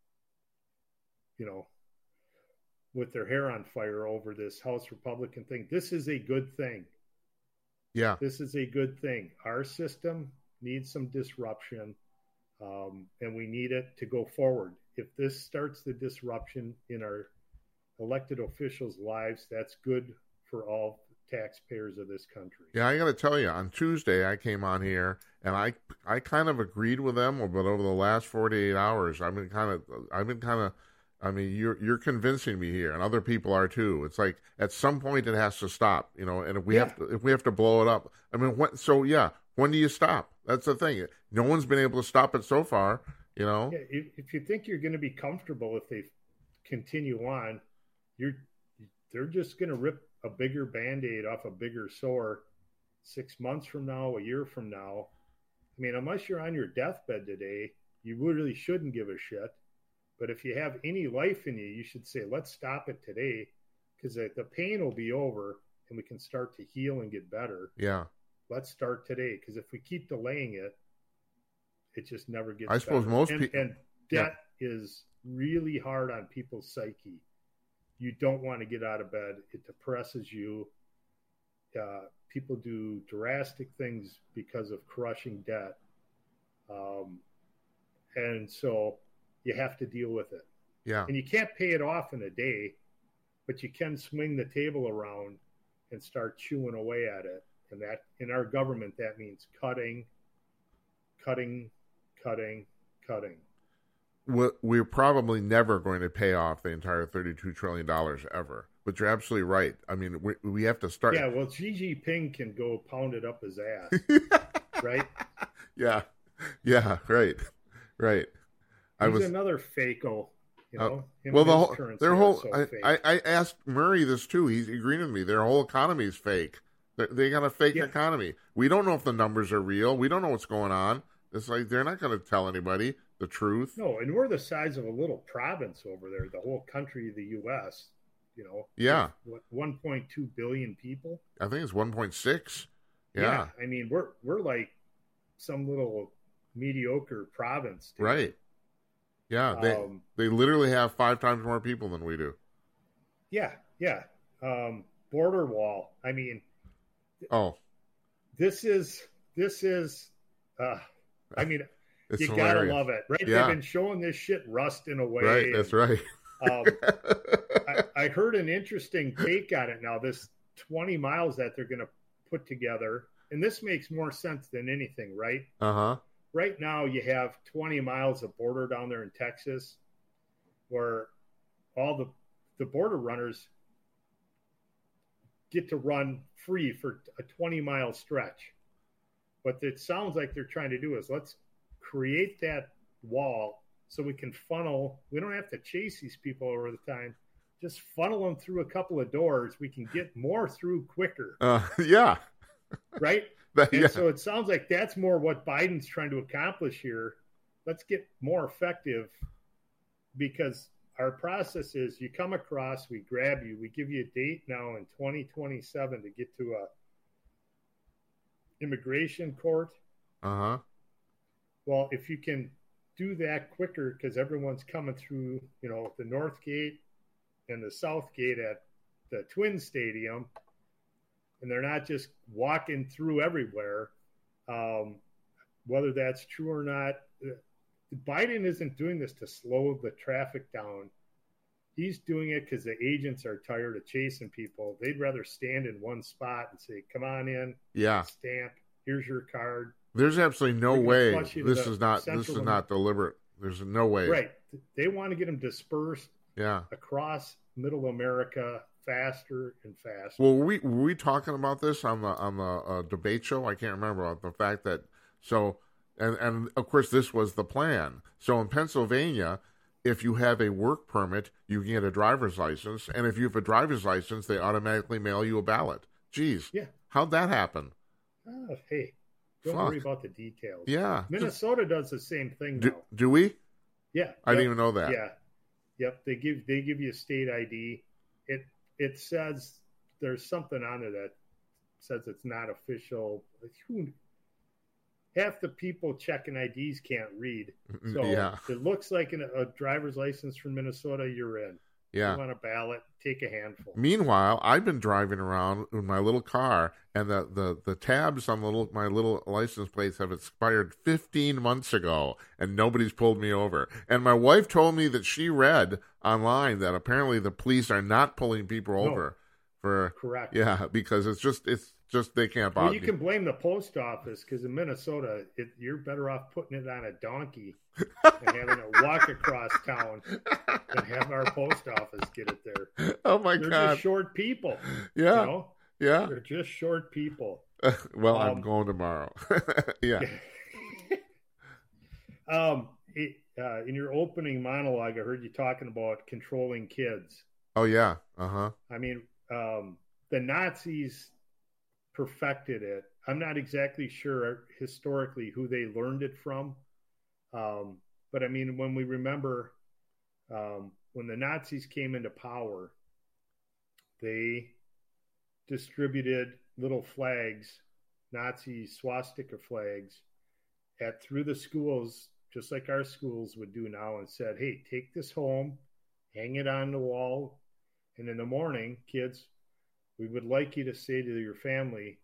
with their hair on fire over this House Republican thing, this is a good thing. Yeah. This is a good thing. Our system needs some disruption, and we need it to go forward. If this starts the disruption in our elected officials' lives, that's good for all taxpayers of this country. Yeah, I got to tell you, on Tuesday I came on here and I kind of agreed with them, but over the last 48 hours, I've been kind of. I mean, you're convincing me here, and other people are too. It's like at some point it has to stop, and if we have to blow it up, I mean, when do you stop? That's the thing. No one's been able to stop it so far, Yeah, if you think you're going to be comfortable if they continue on, they're just going to rip a bigger Band-Aid off a bigger sore 6 months from now, a year from now. I mean, unless you're on your deathbed today, you really shouldn't give a shit. But if you have any life in you, you should say, let's stop it today, because the pain will be over and we can start to heal and get better. Yeah. Let's start today, because if we keep delaying it, it just never gets better. I suppose most people... And debt is really hard on people's psyche. You don't want to get out of bed. It depresses you. People do drastic things because of crushing debt. And so you have to deal with it. Yeah. And you can't pay it off in a day, but you can swing the table around and start chewing away at it. And that, in our government, that means cutting. We're probably never going to pay off the entire $32 trillion ever. But you're absolutely right. I mean, we have to start. Yeah, well, Xi Jinping can go pound it up his ass, right? Yeah, right. He's another fake-o, I asked Murray this too. He's agreeing with me. Their whole economy is fake. They got a fake economy. We don't know if the numbers are real. We don't know what's going on. It's like they're not going to tell anybody the truth. No, and we're the size of a little province over there. The whole country of the U.S., Yeah. 1.2 billion people. I think it's 1.6. Yeah. I mean, we're like some little mediocre province. Dude. Right. Yeah. They literally have 5 times more people than we do. Yeah. Border wall. I mean. Oh. This is. I mean, it's you hilarious. gotta love it, right? Yeah. They've been showing this shit rusting away. Right. That's right. I heard an interesting take on it now. This 20 miles that they're going to put together, and this makes more sense than anything, right? Uh-huh. Right now, you have 20 miles of border down there in Texas, where all the border runners get to run free for a 20-mile stretch. What it sounds like they're trying to do is let's create that wall so we can funnel. We don't have to chase these people over the time. Just funnel them through a couple of doors. We can get more through quicker. Yeah. Right? So it sounds like that's more what Biden's trying to accomplish here. Let's get more effective, because our process is you come across, we grab you, we give you a date now in 2027 to get to a immigration court. Uh-huh. Well, if you can do that quicker, because everyone's coming through, the North Gate and the South Gate at the Twin Stadium, and they're not just walking through everywhere. Whether that's true or not, Biden isn't doing this to slow the traffic down. He's doing it because the agents are tired of chasing people. They'd rather stand in one spot and say, come on in, stamp, here's your card. There's absolutely no way this is not deliberate. There's no way. Right. They want to get them dispersed across middle America faster and faster. Well, were we talking about this on the debate show? I can't remember, about the fact that and of course this was the plan. So in Pennsylvania, if you have a work permit, you can get a driver's license, and if you have a driver's license, they automatically mail you a ballot. Jeez. Yeah. How'd that happen? Oh, hey. Don't worry about the details. Yeah. Minnesota does the same thing now. Do we? Yeah. I didn't even know that. Yeah. Yep. They give you a state ID. It says there's something on there that says it's not official. Half the people checking IDs can't read. So it looks like a driver's license from Minnesota, you're in. Yeah. You want a ballot, take a handful. Meanwhile, I've been driving around in my little car, and the tabs on my little license plates have expired 15 months ago, and nobody's pulled me over. And my wife told me that she read online that apparently the police are not pulling people over for correct. Yeah, because it's just they can't bother. Well, you can blame the post office because in Minnesota, you're better off putting it on a donkey and having it walk across town than have our post office get it there. Oh my They're God! They're just short people. Yeah, you know? Yeah. They're just short people. Well, I'm going tomorrow. Yeah. In your opening monologue, I heard you talking about controlling kids. Oh yeah. Uh-huh. I mean, the Nazis perfected it. I'm not exactly sure historically who they learned it from. But I mean, when we remember when the Nazis came into power, they distributed little flags, Nazi swastika flags, through the schools, just like our schools would do now, and said, hey, take this home, hang it on the wall, and in the morning, kids, we would like you to say to your family,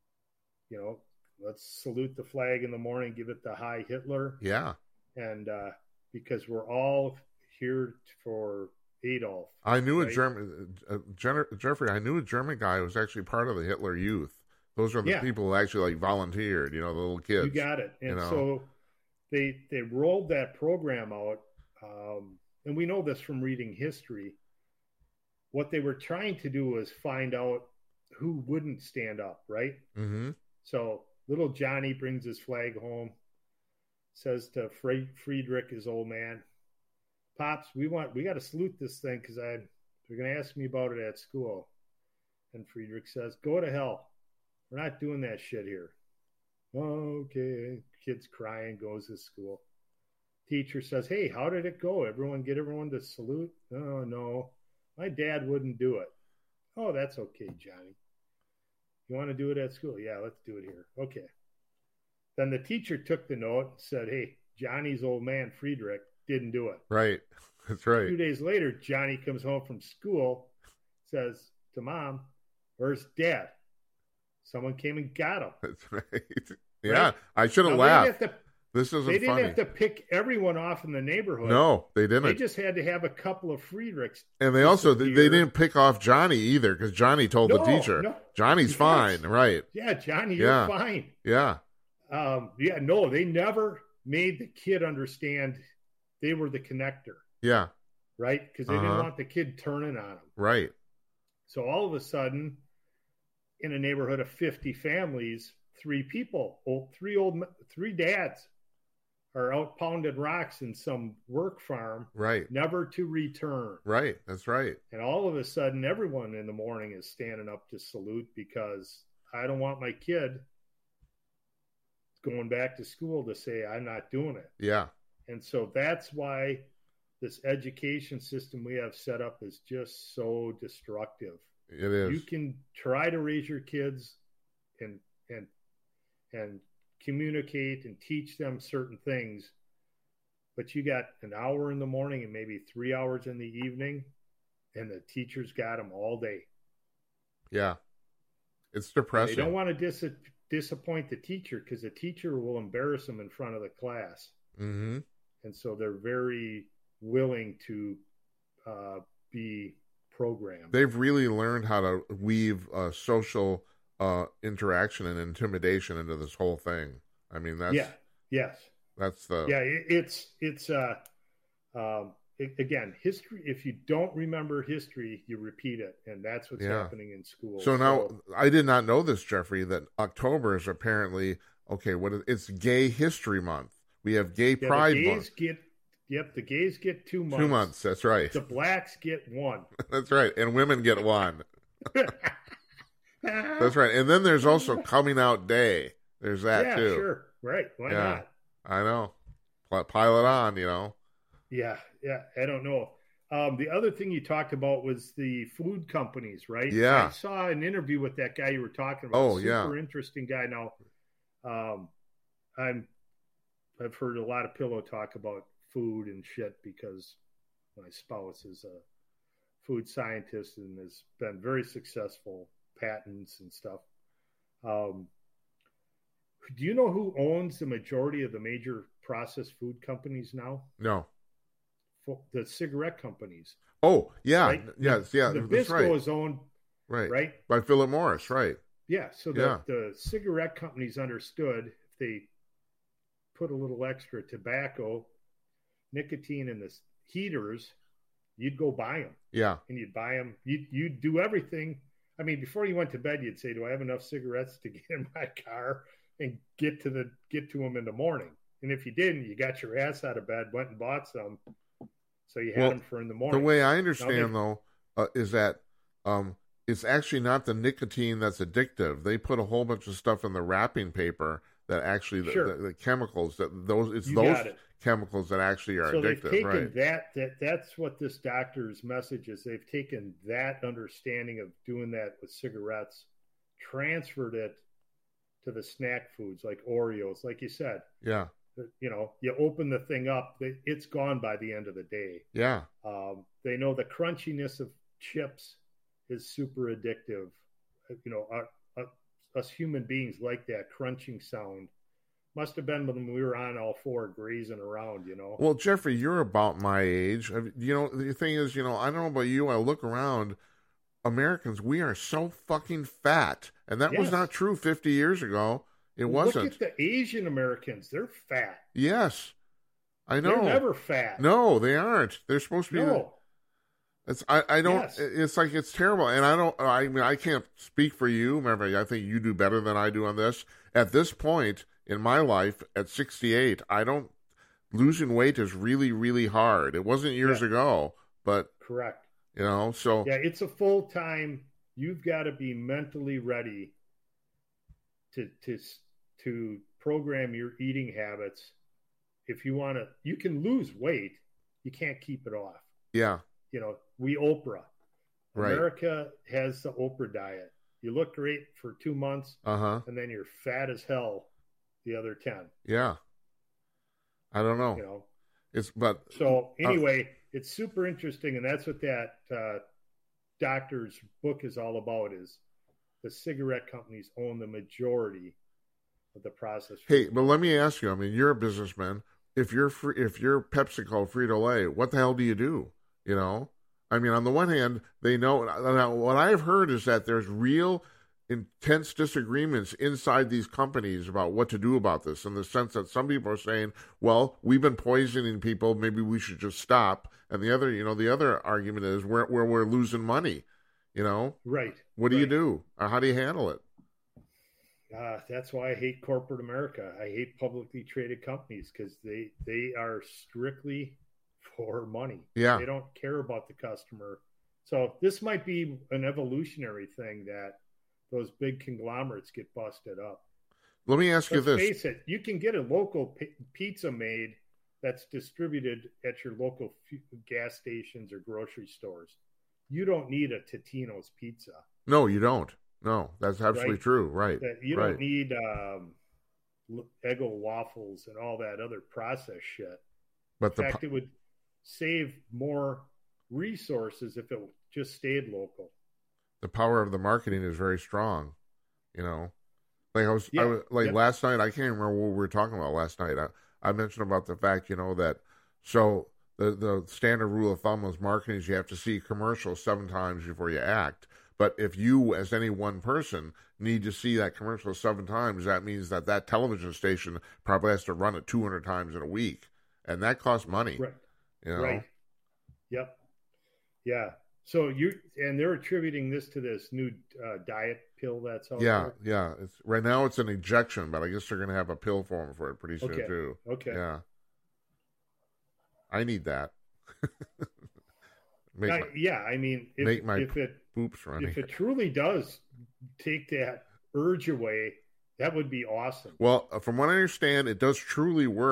let's salute the flag in the morning, give it the Heil Hitler. Yeah. And because we're all here for Adolf. I knew a German, Jeffrey, I knew a German guy who was actually part of the Hitler Youth. Those are the people who actually volunteered, the little kids. You got it. And so they rolled that program out. And we know this from reading history. What they were trying to do was find out who wouldn't stand up, right? Mm-hmm. So little Johnny brings his flag home, says to Friedrich, his old man, Pops, we got to salute this thing because they're going to ask me about it at school. And Friedrich says, go to hell. We're not doing that shit here. Oh, okay. Kid's crying, goes to school. Teacher says, hey, how did it go? Get everyone to salute? Oh, no. My dad wouldn't do it. Oh, that's okay, Johnny. You want to do it at school? Yeah, let's do it here. Okay. Then the teacher took the note and said, hey, Johnny's old man, Friedrich, didn't do it. Right. That's right. 2 days later, Johnny comes home from school, says to Mom, where's Dad? Someone came and got him. That's right. Yeah, right? I should have laughed. This isn't funny. They didn't have to pick everyone off in the neighborhood. No, they didn't. They just had to have a couple of Friedrichs. And they also, they didn't pick off Johnny either because Johnny told the teacher, Johnny's fine, right? Yeah, Johnny, you're fine. Yeah. They never made the kid understand they were the connector. Yeah. Right? Because they didn't want the kid turning on them. Right. So all of a sudden, in a neighborhood of 50 families, three dads are out pounding rocks in some work farm, right? Never to return. Right, that's right. And all of a sudden, everyone in the morning is standing up to salute because I don't want my kid going back to school to say I'm not doing it. Yeah. And so that's why this education system we have set up is just so destructive. It is. You can try to raise your kids and communicate and teach them certain things, but you got an hour in the morning and maybe 3 hours in the evening, and the teachers got them all day. Yeah. It's depressing. They don't want to disappoint the teacher because the teacher will embarrass them in front of the class. Mm-hmm. And so they're very willing to be programmed. They've really learned how to weave social interaction and intimidation into this whole thing. I mean, that's again, history. If you don't remember history, you repeat it, and that's what's happening in schools. So now, I did not know this, Jeffrey, that October is apparently it's Gay History Month. We have Gay Pride Month. The gays get 2 months. 2 months, that's right. The blacks get 1. That's right, and women get 1. That's right. And then there's also Coming Out Day. There's that too. Yeah, sure. Right. Why not? I know. Pile it on, Yeah, yeah, I don't know. The other thing you talked about was the food companies, right? I Yeah. saw an interview with that guy you were talking about. Oh, yeah. Super interesting guy. Now, um, I'm I've heard a lot of pillow talk about food and shit because my spouse is a food scientist and has been very successful, patents and stuff. Um, do you know who owns the majority of the major processed food companies now? No. The cigarette companies, Oh, yeah. right? Yes. Yeah. That's right. Nabisco is owned, Right. right? By Philip Morris. Right. Yeah. So Yeah. the cigarette companies understood if they put a little extra tobacco, nicotine in the heaters, you'd go buy them. Yeah. And you'd buy them. You'd do everything. I mean, before you went to bed, you'd say, "Do I have enough cigarettes to get in my car and get to them in the morning?" And if you didn't, you got your ass out of bed, went and bought some, so you had them for in the morning. The way I understand, is that it's actually not the nicotine that's addictive. They put a whole bunch of stuff in the wrapping paper that actually the chemicals those chemicals that actually are so addictive. They've taken right. that's what this doctor's message is. They've taken that understanding of doing that with cigarettes, transferred it to the snack foods like Oreos, like you said. Yeah. You know, you open the thing up, it's gone by the end of the day. Yeah. They know the crunchiness of chips is super addictive. You know, us human beings like that crunching sound. Must have been when we were on all four grazing around, you know. Well, Jeffrey, you're about my age. You know, the thing is, you know, I don't know about you. I look around, Americans, we are so fucking fat. And that was not true 50 years ago. It wasn't. Look at the Asian Americans. They're fat. Yes. I know. They're never fat. No, they aren't. They're supposed to be. No. I don't, it's like, it's terrible. And I mean, I can't speak for you. Remember, I think you do better than I do on this. At this point in my life, at 68, losing weight is really, really hard. It wasn't years ago, but. Correct. You know, so. Yeah, it's a full time, you've got to be mentally ready to program your eating habits. If you want to, you can lose weight. You can't keep it off. Yeah. You know, Oprah. Right. America has the Oprah diet. You look great for 2 months, and then you're fat as hell the other 10. Yeah. I don't know. You know, so anyway, it's super interesting, and that's what that doctor's book is all about. Is the cigarette companies own the majority of the processed food. Hey, but let me ask you. I mean, you're a businessman. If you're PepsiCo, Frito-Lay, what the hell do you do? You know, I mean, on the one hand, they know. Now, what I've heard is that there's real intense disagreements inside these companies about what to do about this, in the sense that some people are saying, well, we've been poisoning people, maybe we should just stop. And the other argument is we're losing money, you know? Right. What do you do? Or how do you handle it? That's why I hate corporate America. I hate publicly traded companies because they are strictly for money. Yeah. They don't care about the customer. So this might be an evolutionary thing that those big conglomerates get busted up. Let me ask you this. Face it, you can get a local pizza made that's distributed at your local gas stations or grocery stores. You don't need a Totino's pizza. No, you don't. No, that's absolutely true. Right. You don't need Eggo waffles and all that other processed shit. But in fact, it would save more resources if it just stayed local. The power of the marketing is very strong, you know. Last night, I can't remember what we were talking about last night. I mentioned about the fact, you know, that so the standard rule of thumb is marketing is you have to see commercials 7 times before you act. But if you, as any one person, need to see that commercial 7 times, that means that television station probably has to run it 200 times in a week, and that costs money. Right. You know? Right. Yep. Yeah. So they're attributing this to this new diet pill that's out there? Yeah. Right now it's an injection, but I guess they're going to have a pill form for it pretty soon too. Okay. Yeah. I need that. I mean, if it truly does take that urge away, that would be awesome. Well, from what I understand, it does truly work,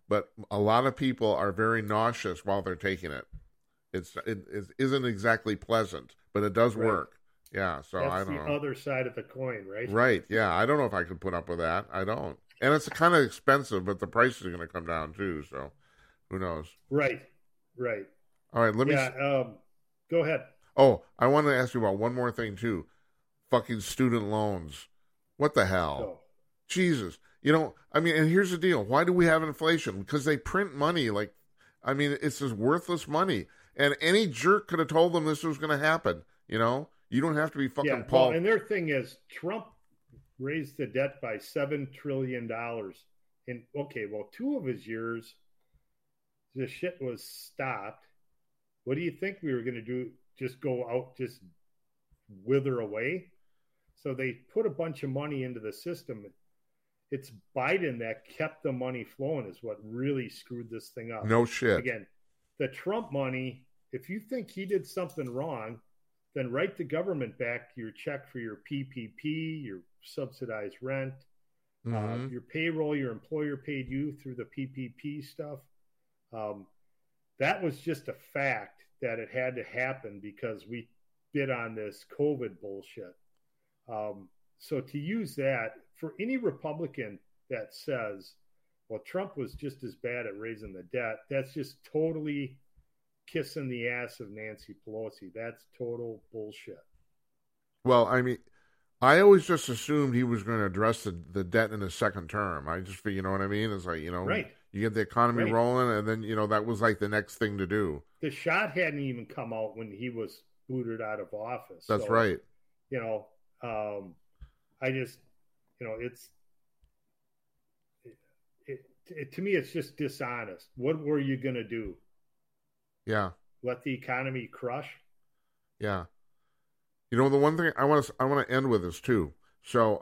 but a lot of people are very nauseous while they're taking it. It isn't exactly pleasant, but it does work. Yeah, so I That's don't the know. other side of the coin, right? Right, yeah, I don't know if I could put up with that. I don't. And it's kind of expensive, but the price is going to come down too, so who knows? Right. All right, let me. Go ahead. Oh, I want to ask you about one more thing too. Fucking student loans. What the hell? Oh. Jesus. I mean, and here's the deal. Why do we have inflation? Because they print money it's just worthless money. And any jerk could have told them this was going to happen. You don't have to be fucking Paul. Well, and their thing is Trump raised the debt by $7 trillion. And okay, well, 2 of his years, the shit was stopped. What do you think we were going to do? Just go out, just wither away? So they put a bunch of money into the system. It's Biden that kept the money flowing is what really screwed this thing up. No shit. Again, the Trump money, if you think he did something wrong, then write the government back your check for your PPP, your subsidized rent, your payroll, your employer paid you through the PPP stuff. That was just a fact that it had to happen because we bid on this COVID bullshit. So to use that for any Republican that says, well, Trump was just as bad at raising the debt, that's just totally kissing the ass of Nancy Pelosi. That's total bullshit. Well, I mean, I always just assumed he was going to address the debt in his second term. I just feel, you know what I mean? It's like, right. You get the economy rolling, and then, that was like the next thing to do. The shot hadn't even come out when he was booted out of office. That's right. I just, to me, it's just dishonest. What were you going to do? Yeah. Let the economy crush? Yeah. The one thing I want to end with this too. So,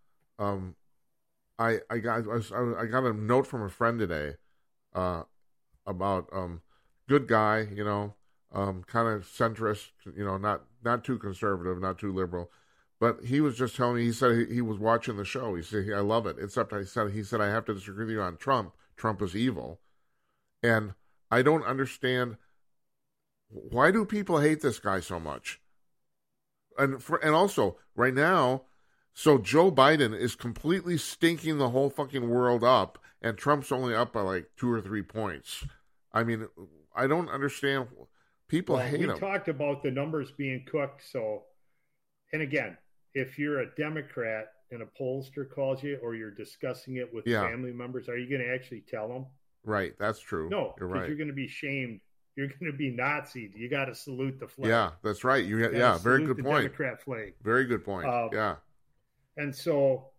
I got a note from a friend today, about, good guy, kind of centrist, not too conservative, not too liberal, but he was just telling me, he said he was watching the show. He said, I love it. Except he said, I have to disagree with you on Trump. Trump is evil. And I don't understand, why do people hate this guy so much? And also right now, so Joe Biden is completely stinking the whole fucking world up, and Trump's only up by like 2 or 3 points. I mean, I don't understand. People hate him. We talked about the numbers being cooked. So, and again, if you're a Democrat and a pollster calls you, or you're discussing it with family members, are you going to actually tell them? Right, that's true. No, you're right. You're going to be shamed. You're going to be Nazi'd. You got to salute the flag. Yeah, that's right. Very good point. Democrat flag. Very good point. Yeah. And so,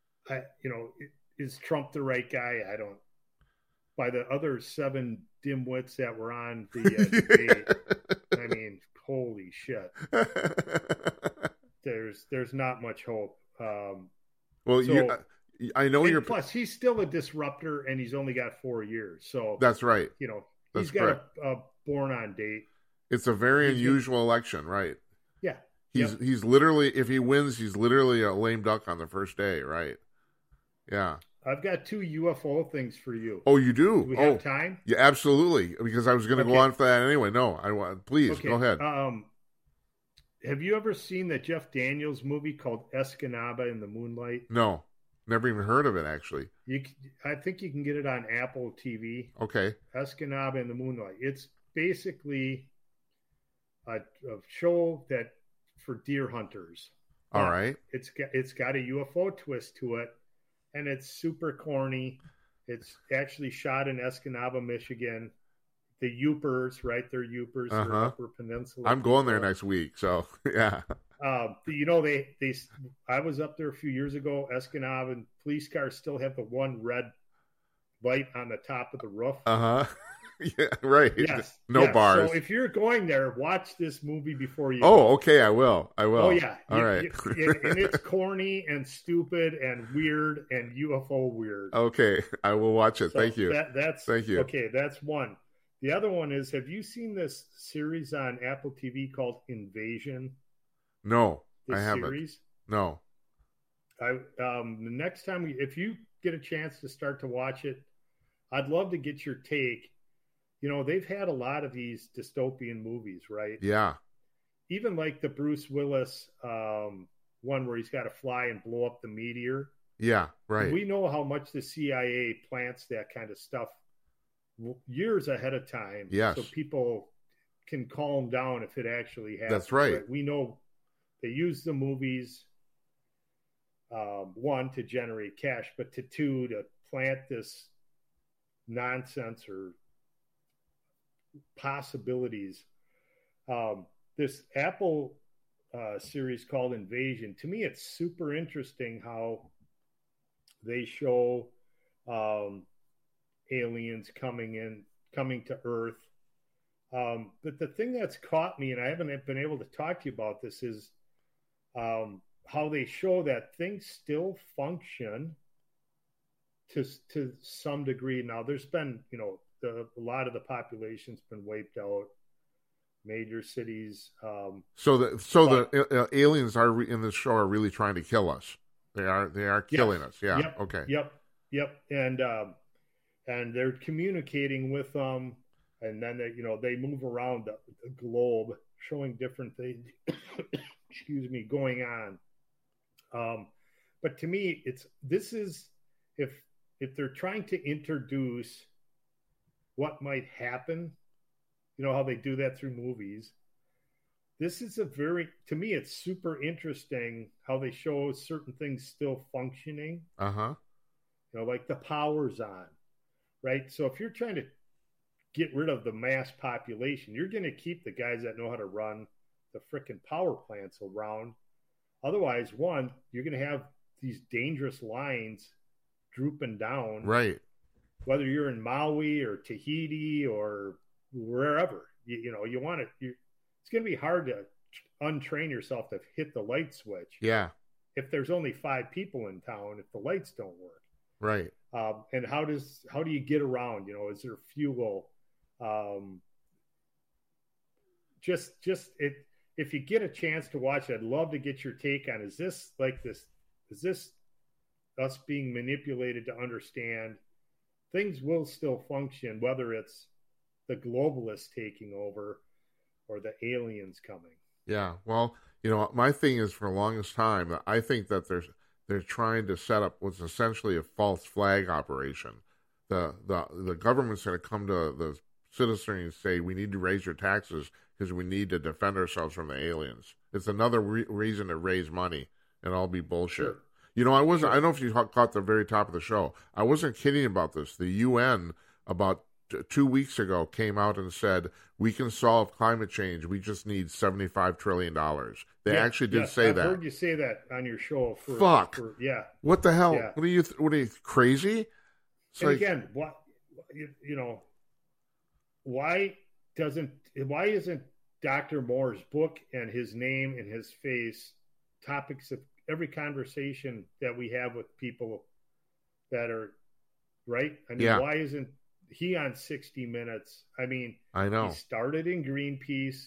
is Trump the right guy? I don't. By the other 7 dimwits that were on the debate, I mean, holy shit. There's not much hope. I know you're. Plus, he's still a disruptor, and he's only got 4 years. So that's right. He's got a born on date. It's a very unusual election, right? Yeah. He's literally, if he wins, he's literally a lame duck on the first day, right? Yeah. I've got 2 UFO things for you. Oh, you do? Do we have time? Yeah, absolutely. Because I was going to go on for that anyway. No, please go ahead. Have you ever seen the Jeff Daniels movie called Escanaba in the Moonlight? No, never even heard of it, actually. I think you can get it on Apple TV. Okay. Escanaba in the Moonlight. It's basically a show that for deer hunters. All right. It's got a UFO twist to it, and it's super corny. It's actually shot in Escanaba, Michigan. The Yoopers, right? They're Yoopers, they're Upper Peninsula. I'm going there next week, so yeah. I was up there a few years ago. Escanaba and police cars still have the one red light on the top of the roof. Yeah, right. Yes. No bars. So if you're going there, watch this movie before you. Oh, okay. I will. Oh yeah. All right. And it's corny and stupid and weird and UFO weird. Okay, I will watch it. Thank you. Thank you. Okay, that's one. The other one is, have you seen this series on Apple TV called Invasion? No, I haven't. Series? No. The next time, if you get a chance to start to watch it, I'd love to get your take. They've had a lot of these dystopian movies, right? Yeah. Even like the Bruce Willis one where he's got to fly and blow up the meteor. Yeah, right. We know how much the CIA plants that kind of stuff years ahead of time. Yes. So people can calm down if it actually happens. That's right. We know they use the movies, one, to generate cash, but two, to plant this nonsense or possibilities. This Apple series called Invasion, to me, it's super interesting how they show aliens coming to Earth. But the thing that's caught me, and I haven't been able to talk to you about this, is how they show that things still function to some degree. Now, there's been, a lot of the population's been wiped out. Major cities. So the aliens are in this show are really trying to kill us. They are killing us. Yeah. Yep, okay. Yep. And they're communicating with them, and then they move around the globe, showing different things. Excuse me, going on. But to me, this is if they're trying to introduce what might happen. How they do that through movies. This is to me, it's super interesting how they show certain things still functioning. Uh-huh. Like the power's on, right? So if you're trying to get rid of the mass population, you're going to keep the guys that know how to run the frickin' power plants around. Otherwise, one, you're going to have these dangerous lines drooping down. Right. Whether you're in Maui or Tahiti or wherever, you want it. It's going to be hard to untrain yourself to hit the light switch. Yeah. If there's only 5 people in town, if the lights don't work. Right. And how do you get around? Is there fuel? If you get a chance to watch it, I'd love to get your take on, is this us being manipulated to understand things will still function, whether it's the globalists taking over or the aliens coming? Yeah. Well, my thing is, for the longest time, I think that they're trying to set up what's essentially a false flag operation. The government's going to come to the citizenry and say, we need to raise your taxes because we need to defend ourselves from the aliens. It's another reason to raise money, and all be bullshit. Sure. I wasn't. I don't know if you caught the very top of the show. I wasn't kidding about this. The UN about 2 weeks ago came out and said, we can solve climate change. We just need $75 trillion. They actually did say that. I heard you say that on your show. Fuck. Yeah. What the hell? Yeah. What are you crazy? It's and again, why isn't Dr. Moore's book and his name and his face topics of every conversation that we have with people that are, right? I mean, Why isn't he on 60 Minutes? I mean, I know. He started in Greenpeace.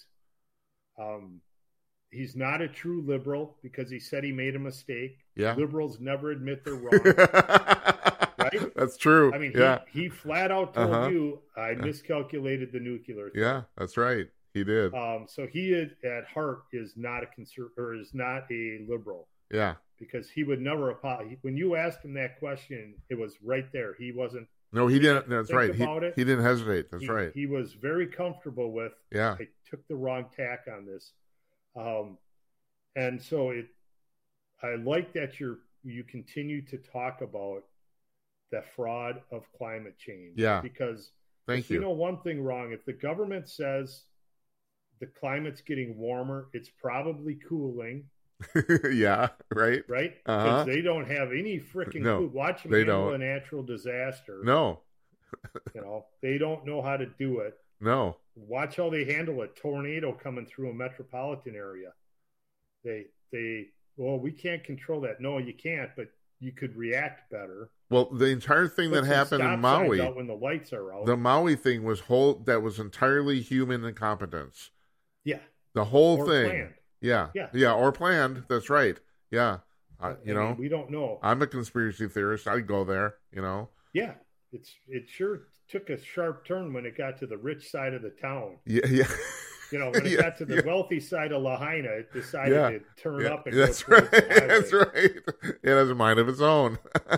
He's not a true liberal because he said he made a mistake. Yeah. Liberals never admit they're wrong. Right? That's true. I mean, yeah. he flat out told you, I miscalculated the nuclear thing. Yeah, that's right. He did. So he at heart is not is not a liberal. Yeah. Because he would never apologize. When you asked him that question, it was right there. He wasn't. No, he didn't. That's right. He didn't hesitate. That's right. He was very comfortable with. Yeah. I took the wrong tack on this, and so I like that you continue to talk about the fraud of climate change. Yeah. Because thank you. One thing wrong. If the government says the climate's getting warmer, it's probably cooling. Yeah, right. Right? Because they don't have any freaking clue. Watch them handle a natural disaster. No. They don't know how to do it. No. Watch how they handle a tornado coming through a metropolitan area. We can't control that. No, you can't, but you could react better. Well, the entire thing that happened in Maui, out when the lights are out. The Maui thing was entirely human incompetence. Yeah. The whole thing. Planned. Yeah, or planned. That's right. Yeah. We don't know. I'm a conspiracy theorist. I'd go there, Yeah. it sure took a sharp turn when it got to the rich side of the town. Yeah, yeah. When it Yeah, got to the yeah. wealthy side of Lahaina, it decided Yeah, to turn yeah, up and go that's towards right. the highway. That's right. It has a mind of its own.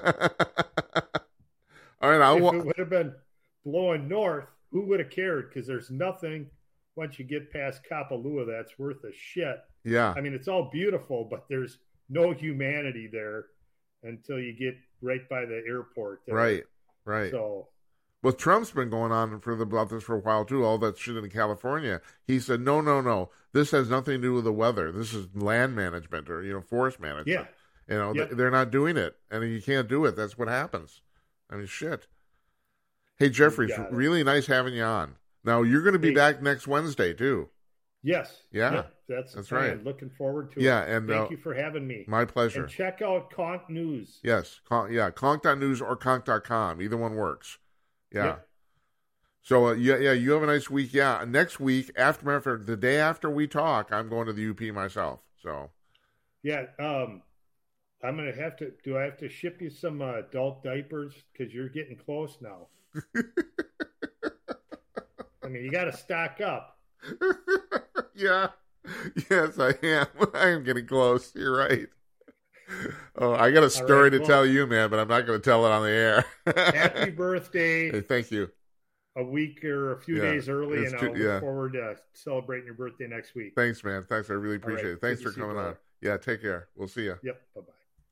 All right, If it would have been blowing north, who would have cared? Because there's nothing once you get past Kapalua that's worth a shit. yeah, I mean, it's all beautiful, but there's no humanity there until you get right by the airport there. right, right. So, well, Trump's been going on about this for a while too. All that shit in California. He said, no, no, no. This has nothing to do with the weather. This is land management or forest management. yeah. Yep. They're not doing it, and you can't do it. That's what happens. I mean, shit. Hey, Jeffrey, it's really nice having you on. Now, you're going to be back next Wednesday, too. Yes. Yeah. Yep. That's right. Looking forward to it. Yeah, and thank you for having me. My pleasure. And check out Conk News. Yes. Conk.news or Conk.com. Either one works. Yeah. Yep. So, you have a nice week. Yeah, next week, the day after we talk, I'm going to the UP myself. So. Yeah, I'm going to have to, do I have to ship you some adult diapers? Because you're getting close now. I mean, you got to stock up. Yeah. Yes, I am. I am getting close. You're right. Oh, I got a story to tell you, man, but I'm not going to tell it on the air. Happy birthday. Hey, thank you. A week or a few days early, and I'll look forward to celebrating your birthday next week. Thanks, man. Thanks. I really appreciate it. Thanks for coming on. Yeah, take care. We'll see you. Yep. Bye-bye.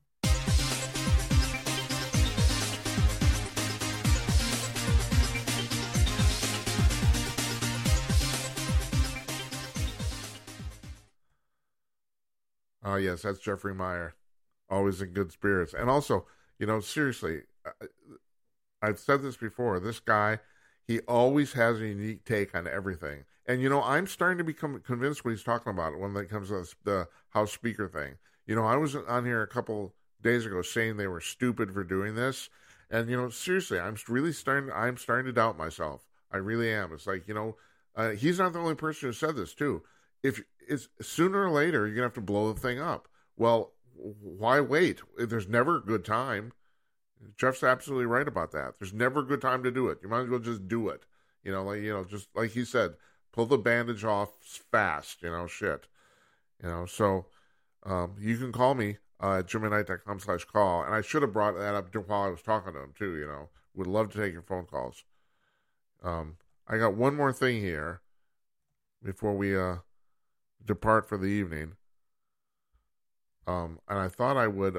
Oh, yes, that's Jeffrey Meyer. Always in good spirits. And also, seriously, I've said this before. This guy, he always has a unique take on everything. And, I'm starting to become convinced what he's talking about when it comes to the House Speaker thing. I was on here a couple days ago saying they were stupid for doing this. And, seriously, I'm starting to doubt myself. I really am. It's like, he's not the only person who said this, too. If it's sooner or later, you're going to have to blow the thing up. Well, why wait? There's never a good time. Jeff's absolutely right about that. There's never a good time to do it. You might as well just do it. Just like he said, pull the bandage off fast, shit. So you can call me at jimmyknight.com/call. And I should have brought that up while I was talking to him, too, Would love to take your phone calls. I got one more thing here before we depart for the evening. And I thought I would,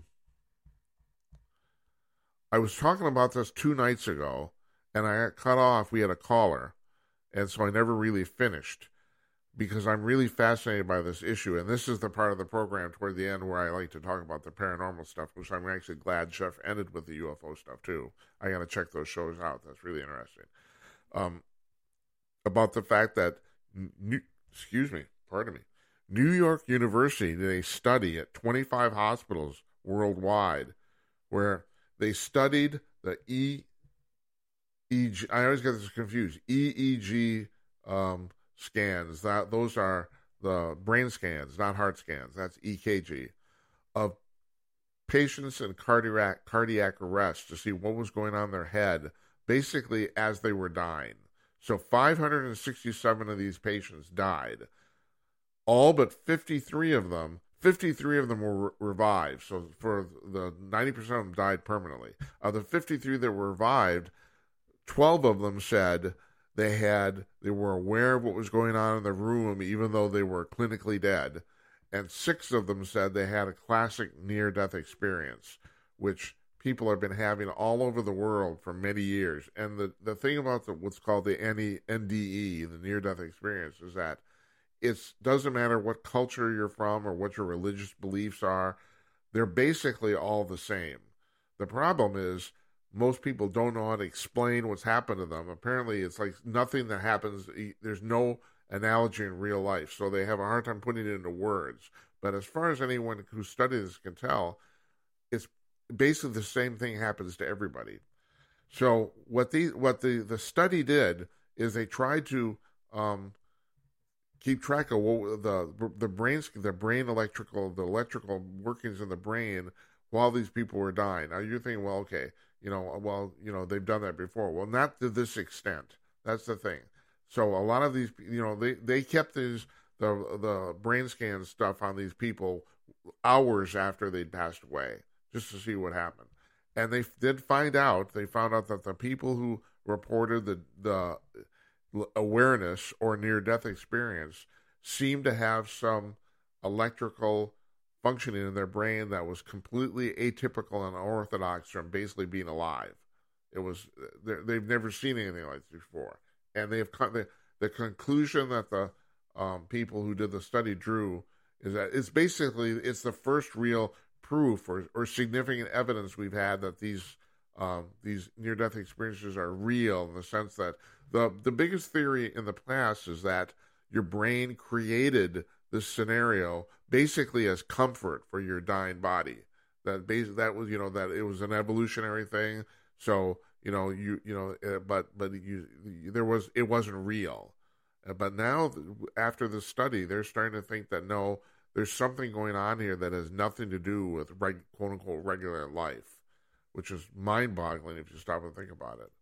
I was talking about this 2 nights ago, and I got cut off. We had a caller, and so I never really finished because I'm really fascinated by this issue. And this is the part of the program toward the end where I like to talk about the paranormal stuff, which I'm actually glad Jeff ended with the UFO stuff, too. I got to check those shows out. That's really interesting. About the fact that, New York University did a study at 25 hospitals worldwide where they studied the EEG. I always get this confused. EEG scans. Those are the brain scans, not heart scans. That's EKG of patients in cardiac arrest to see what was going on in their head, basically as they were dying. So 567 of these patients died. All but 53 of them were revived. So for the 90% of them died permanently. Of the 53 that were revived, 12 of them said they were aware of what was going on in the room, even though they were clinically dead. And 6 of them said they had a classic near-death experience, which people have been having all over the world for many years. And the thing about what's called the NDE, the near-death experience, is that it doesn't matter what culture you're from or what your religious beliefs are. They're basically all the same. The problem is most people don't know how to explain what's happened to them. Apparently, it's like nothing that happens. There's no analogy in real life, so they have a hard time putting it into words. But as far as anyone who studies this can tell, it's basically the same thing happens to everybody. So what the study did is they tried to keep track of what the electrical workings in the brain while these people were dying. Now you're thinking, well, okay, they've done that before. Well, not to this extent. That's the thing. So a lot of these, they kept the brain scan stuff on these people hours after they'd passed away, just to see what happened. And they did find out. They found out that the people who reported the awareness or near-death experience seemed to have some electrical functioning in their brain that was completely atypical and unorthodox from basically being alive. It was they've never seen anything like this before, and the conclusion that the people who did the study drew is that it's the first real proof or significant evidence we've had that these near-death experiences are real, in the sense that the biggest theory in the past is that your brain created this scenario basically as comfort for your dying body. That was that it was an evolutionary thing. So it wasn't real. But now after the study, they're starting to think that no, there's something going on here that has nothing to do with quote unquote regular life, which is mind-boggling if you stop and think about it.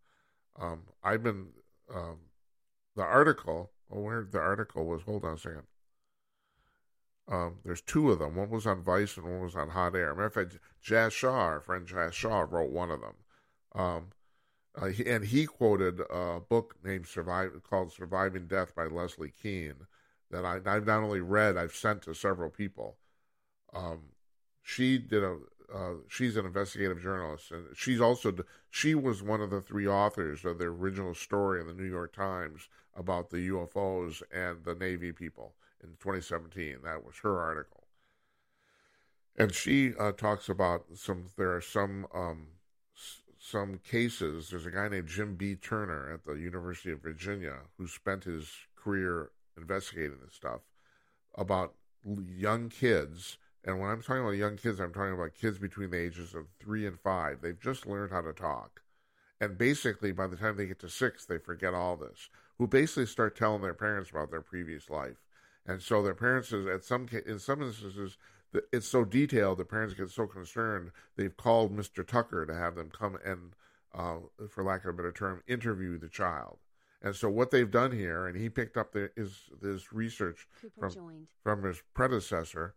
The article. Oh, where the article was? Hold on a second. There's two of them. One was on Vice and one was on Hot Air. Matter of fact, Jazz Shaw, our friend Jazz Shaw, wrote one of them. And he quoted a book called Surviving Death by Leslie Kean that I've not only read, I've sent to several people. She's an investigative journalist, and she was one of the three authors of the original story in the New York Times about the UFOs and the Navy people in 2017. That was her article. And she talks about there are some cases. There's a guy named Jim B. Turner at the University of Virginia who spent his career investigating this stuff about young kids. And when I'm talking about young kids, I'm talking about kids between the ages of 3 and 5. They've just learned how to talk. And basically, by the time they get to 6, they forget all this, who basically start telling their parents about their previous life. And so their parents, in some instances, it's so detailed, the parents get so concerned, they've called Mr. Tucker to have them come and, for lack of a better term, interview the child. And so what they've done here, and he picked up this research from his predecessor,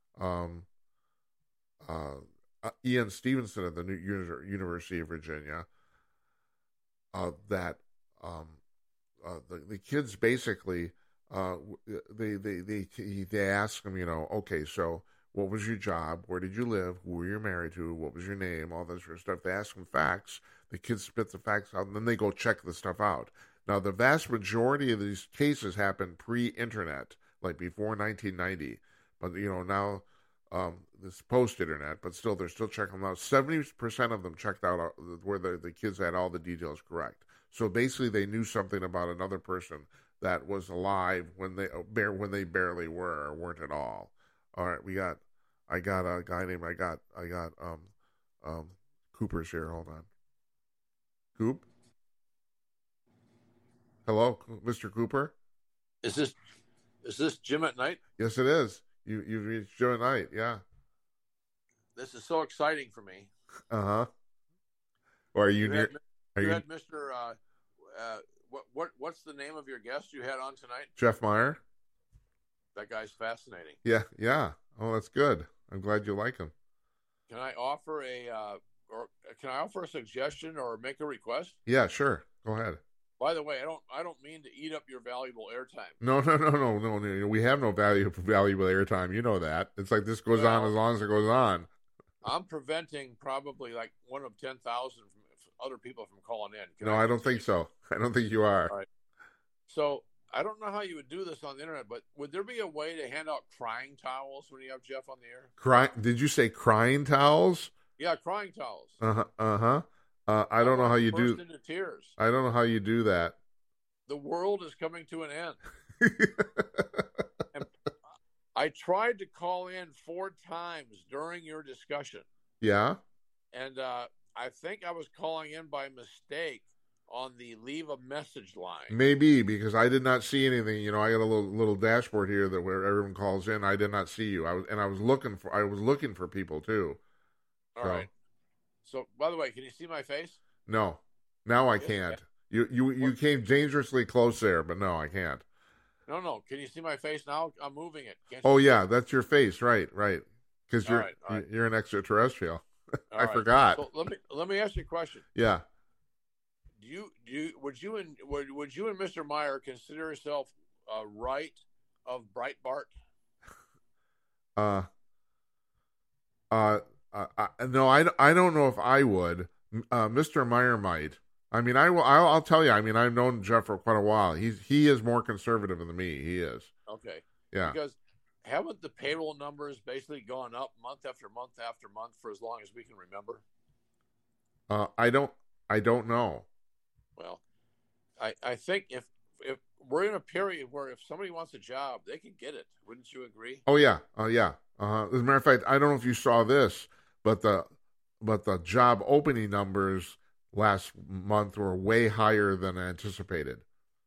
Ian Stevenson at the University of Virginia, that the kids basically they ask them, okay, so what was your job? Where did you live? Who were you married to? What was your name? All that sort of stuff. They ask them facts. The kids spit the facts out, and then they go check the stuff out. Now, the vast majority of these cases happen pre-internet, like before 1990. But, now this post-internet, but still, they're still checking them out. 70% of them checked out where the kids had all the details correct. So basically, they knew something about another person that was alive when they barely were or weren't at all. All right, I got a guy named Cooper's here. Hold on, Coop. Hello, Mr. Cooper. Is this Jim at Night? Yes, it is. You've reached Jim at Night. Yeah. This is so exciting for me. Or are you near? You had Mr. What's the name of your guest you had on tonight? Jeff Meyer. That guy's fascinating. Yeah. Oh, that's good. I'm glad you like him. Can I offer a suggestion or make a request? Yeah, sure. Go ahead. By the way, I don't mean to eat up your valuable airtime. No. We have no valuable airtime. You know that. It's like this goes on as long as it goes on. I'm preventing probably like one of 10,000 from other people from calling in. I don't think so. I don't think you are. All right. So I don't know how you would do this on the internet, but would there be a way to hand out crying towels when you have Jeff on the air? Did you say crying towels? Yeah, crying towels. I don't know how you do. Into tears. I don't know how you do that. The world is coming to an end. And I tried to call in 4 times during your discussion. Yeah. And I think I was calling in by mistake on the leave a message line. Maybe, because I did not see anything. I got a little dashboard here that where everyone calls in. I did not see you. I was looking for people too. All right. So, by the way, can you see my face? No, now I Yes, can't. You came dangerously close there, but no, I can't. No. Can you see my face now? I'm moving it. Can't Oh you see yeah, it? that's your face, right? Because All right. you're an extraterrestrial. All I right. forgot. So let me ask you a question. Yeah. Would you and Mr. Meyer consider yourself right of Breitbart? Uh. No, I don't know if I would. Mr. Meyer might. I mean, I'll tell you. I mean, I've known Jeff for quite a while. He is more conservative than me. He is. Okay. Yeah. Because haven't the payroll numbers basically gone up month after month after month for as long as we can remember? I don't know. Well, I think if we're in a period where if somebody wants a job, they can get it. Wouldn't you agree? Oh yeah. Yeah. As a matter of fact, I don't know if you saw this, but the job opening numbers last month were way higher than anticipated.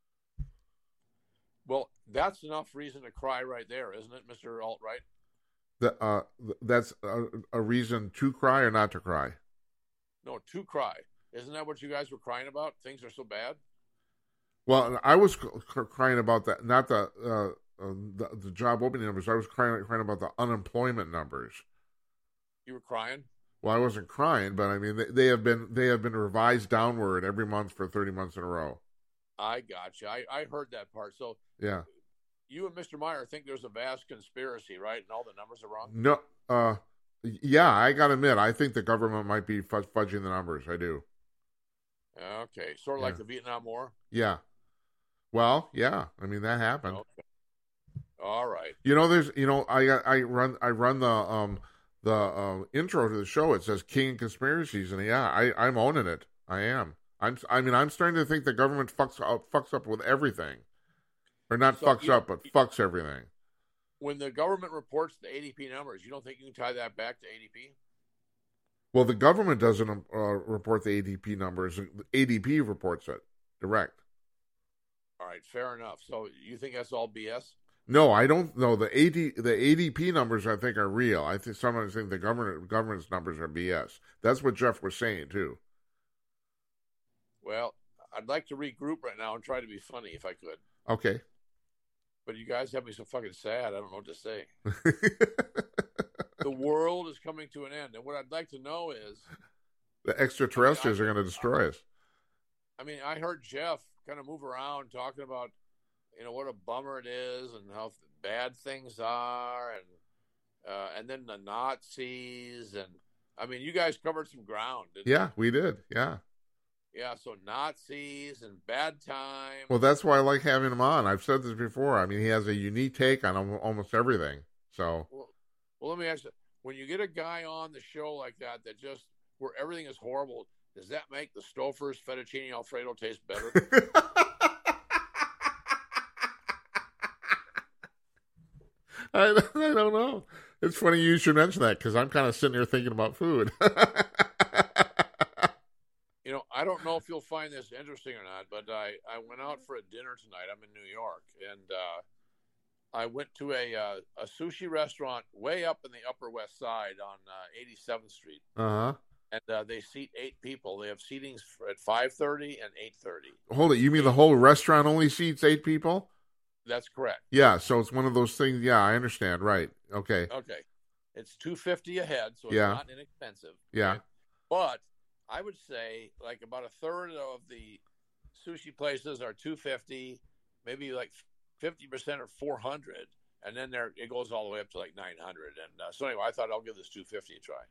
Well, that's enough reason to cry right there, isn't it, Mr. Alt-Right? That's a reason to cry or not to cry. No, to cry. Isn't that what you guys were crying about? Things are so bad. Well, I was crying about that, not the job opening numbers. I was crying about the unemployment numbers. You were crying? Well, I wasn't crying, but I mean they have been revised downward every month for 30 months in a row. I got you. I heard that part. So yeah, you and Mr. Meyer think there's a vast conspiracy, right? And all the numbers are wrong. No, yeah, I gotta admit, I think the government might be fudging the numbers. I do. Okay, sort of like the Vietnam War. Yeah. Well, yeah. I mean that happened. Okay. All right. There's, I run the intro to the show. It says King Conspiracies, and yeah, I'm owning it. I am. I'm starting to think the government fucks up with everything, or not fucks up, but fucks everything. When the government reports the ADP numbers, you don't think you can tie that back to ADP? Well, the government doesn't report the ADP numbers. ADP reports it direct. All right, fair enough. So you think that's all BS? No, I don't know. The ADP numbers I think are real. I think sometimes think the government's numbers are BS. That's what Jeff was saying too. Well, I'd like to regroup right now and try to be funny if I could. Okay. But you guys have me so fucking sad. I don't know what to say. The world is coming to an end, and what I'd like to know is the extraterrestrials are going to destroy us. I mean, I heard Jeff kind of move around talking about, what a bummer it is and how bad things are, and then the Nazis, and I mean, you guys covered some ground. Yeah, we did. Yeah. Yeah, so Nazis and bad times. Well, that's why I like having him on. I've said this before. I mean, he has a unique take on almost everything. So. Well, let me ask you: when you get a guy on the show like that just where everything is horrible, does that make the Stouffer's fettuccine alfredo taste better? I don't know. It's funny you should mention that because I'm kind of sitting here thinking about food. I don't know if you'll find this interesting or not, but I went out for a dinner tonight. I'm in New York, and I went to a sushi restaurant way up in the Upper West Side on 87th Street. Uh-huh. And they seat 8 people. They have seatings at 5:30 and 8:30. Hold it. You mean the whole restaurant only seats 8 people? That's correct. Yeah, so it's one of those things. Yeah, I understand. Right. Okay. Okay. It's $250 a head, so it's not inexpensive. Yeah. Right? But I would say like about a third of the sushi places are $250, maybe like 50% or $400, and then it goes all the way up to like $900. And so anyway, I thought I'll give this $250 a try.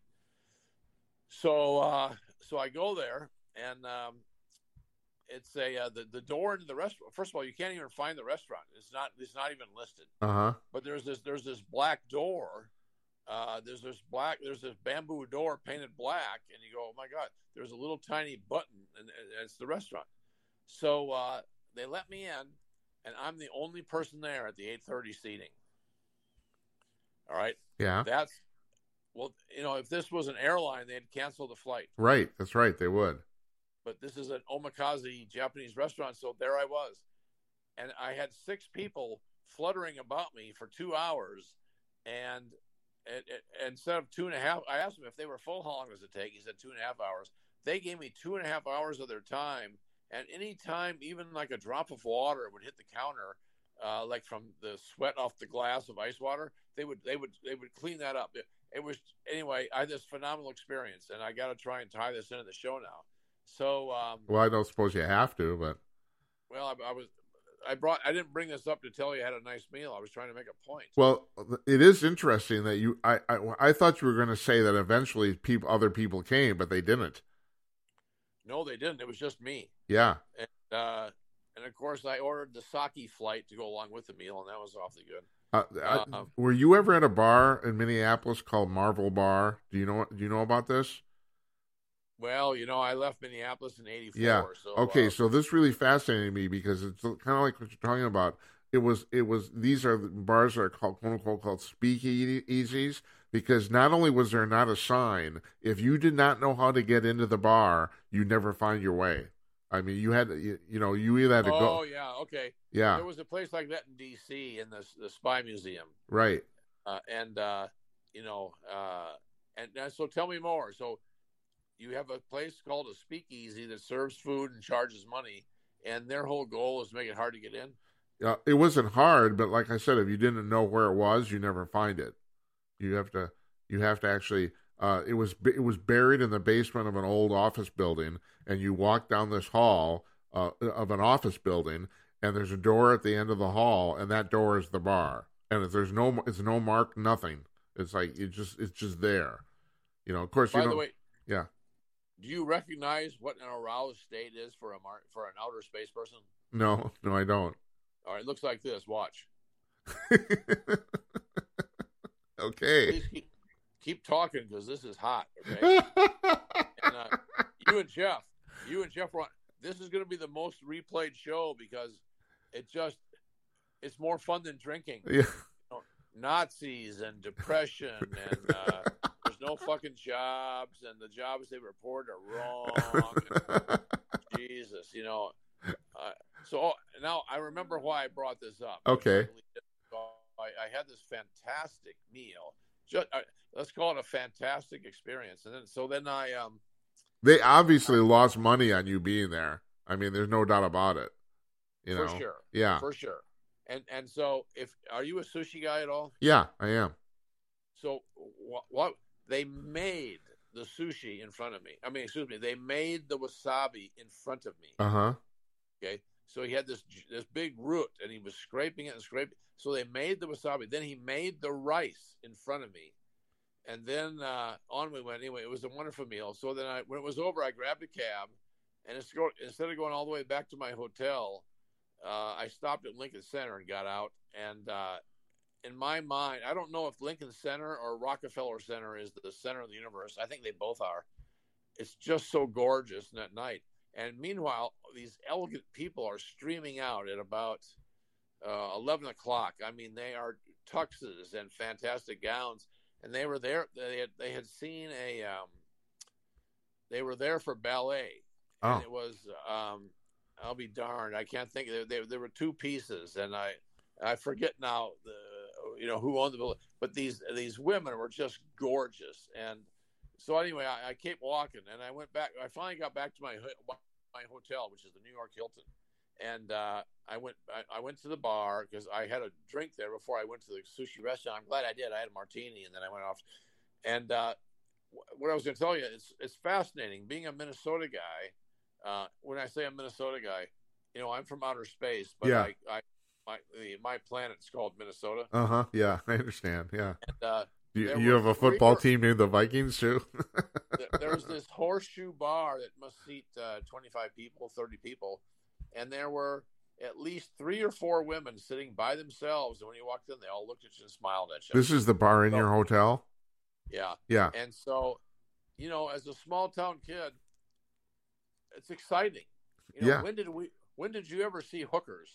So I go there, and it's the door into the restaurant. First of all, you can't even find the restaurant. It's not even listed. Uh-huh. But there's this black door. There's this bamboo door painted black, and you go, oh my God, there's a little tiny button, and it's the restaurant. So they let me in, and I'm the only person there at the 8:30 seating. All right. Yeah. Well, if this was an airline, they'd cancel the flight. Right. That's right. They would. But this is an omakase Japanese restaurant, so there I was. And I had 6 people fluttering about me for 2 hours. And instead of 2.5, I asked him if they were full, how long does it take? He said 2.5 hours. They gave me 2.5 hours of their time, and any time, even like a drop of water would hit the counter, like from the sweat off the glass of ice water, they would clean that up. It was anyway. I had this phenomenal experience, and I got to try and tie this into the show now. So, well, I don't suppose you have to, but well, I didn't bring this up to tell you I had a nice meal. I was trying to make a point. Well, it is interesting that you. I thought you were going to say that eventually other people came, but they didn't. No, they didn't. It was just me. Yeah. And of course, I ordered the sake flight to go along with the meal, and that was awfully good. Were you ever at a bar in Minneapolis called Marvel Bar? Do you know about this? Well, I left Minneapolis in '84. Yeah. So, okay. So this really fascinated me because it's kind of like what you're talking about. It was. These are bars that are called, quote unquote, called speakeasies, because not only was there not a sign, if you did not know how to get into the bar, you never find your way. I mean, you had, you either had to go. Oh yeah, okay. Yeah. There was a place like that in D.C. in the Spy Museum. Right. And so tell me more. So you have a place called a speakeasy that serves food and charges money, and their whole goal is to make it hard to get in. It wasn't hard, but like I said, if you didn't know where it was, you never find it. You have to actually. It was buried in the basement of an old office building, and you walk down this hall of an office building, and there's a door at the end of the hall, and that door is the bar. And if it's no mark, nothing. It's like it's just there. Of course. By the way, yeah. Do you recognize what an aroused state is for an outer space person? No, I don't. All right, it looks like this. Watch. Okay. Please keep talking because this is hot. Okay. And you and Jeff were on. This is going to be the most replayed show because it's more fun than drinking. Yeah. Nazis and depression and there's no fucking jobs and the jobs they report are wrong. And, Jesus, so now I remember why I brought this up. Okay. I had this fantastic meal. Let's call it a fantastic experience. And then I they obviously lost money on you being there. I mean, there's no doubt about it. For sure. Yeah. For sure. And so are you a sushi guy at all? Yeah, I am. So what they made the sushi in front of me. I mean, excuse me, they made the wasabi in front of me. Uh-huh. Okay. So he had this big root and he was scraping it and scraping. So they made the wasabi. Then he made the rice in front of me. And then on we went. Anyway, it was a wonderful meal. So then when it was over, I grabbed a cab. And instead of going all the way back to my hotel, I stopped at Lincoln Center and got out. And in my mind, I don't know if Lincoln Center or Rockefeller Center is the center of the universe. I think they both are. It's just so gorgeous that night. And meanwhile, these elegant people are streaming out at about 11 o'clock. I mean, they are tuxes and fantastic gowns. And they were there. They had seen they were there for ballet. Oh. And it was, I'll be darned. I can't think. There were two pieces, and I forget now who owned the building. But these women were just gorgeous. And so anyway, I kept walking, and I went back. I finally got back to my hotel, which is the New York Hilton. And I went to the bar because I had a drink there before I went to the sushi restaurant. I'm glad I did. I had a martini, and then I went off. And what I was going to tell you, it's fascinating. Being a Minnesota guy, when I say a Minnesota guy, I'm from outer space, but yeah. my planet's called Minnesota. Uh-huh. Yeah, I understand. Yeah. And, you have a football team named the Vikings, too? There's this horseshoe bar that must seat 25 people, 30 people. And there were at least 3 or 4 women sitting by themselves. And when you walked in, they all looked at you and smiled at you. This is the bar in your hotel? Yeah. Yeah. And so, as a small town kid, it's exciting. Yeah. When did you ever see hookers?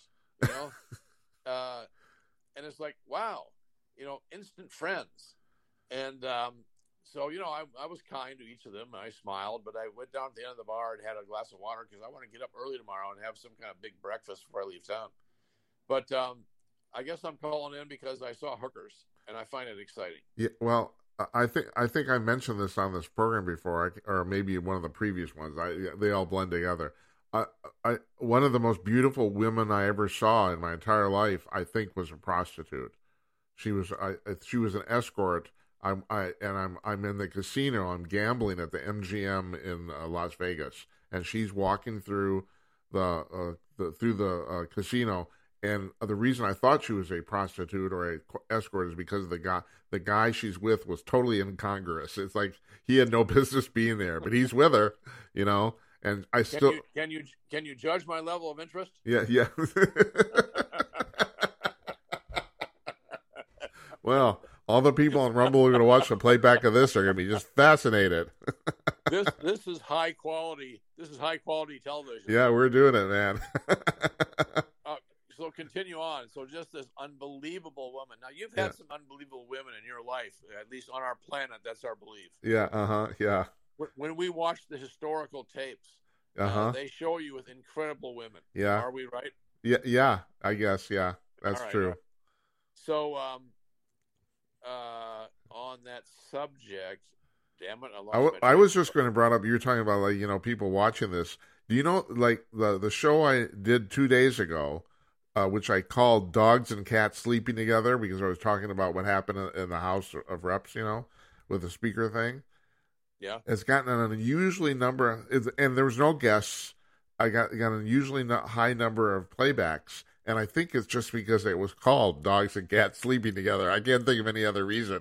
And it's like, wow, instant friends. And so, I was kind to each of them. I smiled, but I went down to the end of the bar and had a glass of water because I want to get up early tomorrow and have some kind of big breakfast before I leave town. But I guess I'm calling in because I saw hookers. and I find it exciting. Yeah, well, I think I mentioned this on this program before, or maybe one of the previous ones. They all blend together. I, one of the most beautiful women I ever saw in my entire life, I think, was a prostitute. She was an escort. I'm in the casino. I'm gambling at the MGM in Las Vegas, and she's walking through the casino. And the reason I thought she was a prostitute or a escort is because the guy she's with was totally incongruous. It's like he had no business being there, but he's with her, you know. And I still can you judge my level of interest? Yeah. Well, all the people on Rumble who are going to watch the playback of this are going to be just fascinated. This is high quality. This is high quality television. Yeah, we're doing it, man. So continue on. So just this unbelievable woman. Now you've had some unbelievable women in your life, at least on our planet. That's our belief. Yeah. Yeah. When we watch the historical tapes, they show you with incredible women. Yeah. Are we right? Yeah. Yeah. I guess. Yeah. That's true. So, on that subject, damn it, I was just going to bring up. You were talking about, like, you know, people watching this. Do you know, like, the show I did 2 days ago, which I called Dogs and Cats Sleeping Together, because I was talking about what happened in the House of Reps, you know, with the speaker thing. Yeah. It's gotten an unusually number, and there was no guests. I got an unusually high number of playbacks, and I think it's just because it was called Dogs and Cats Sleeping Together. I can't think of any other reason.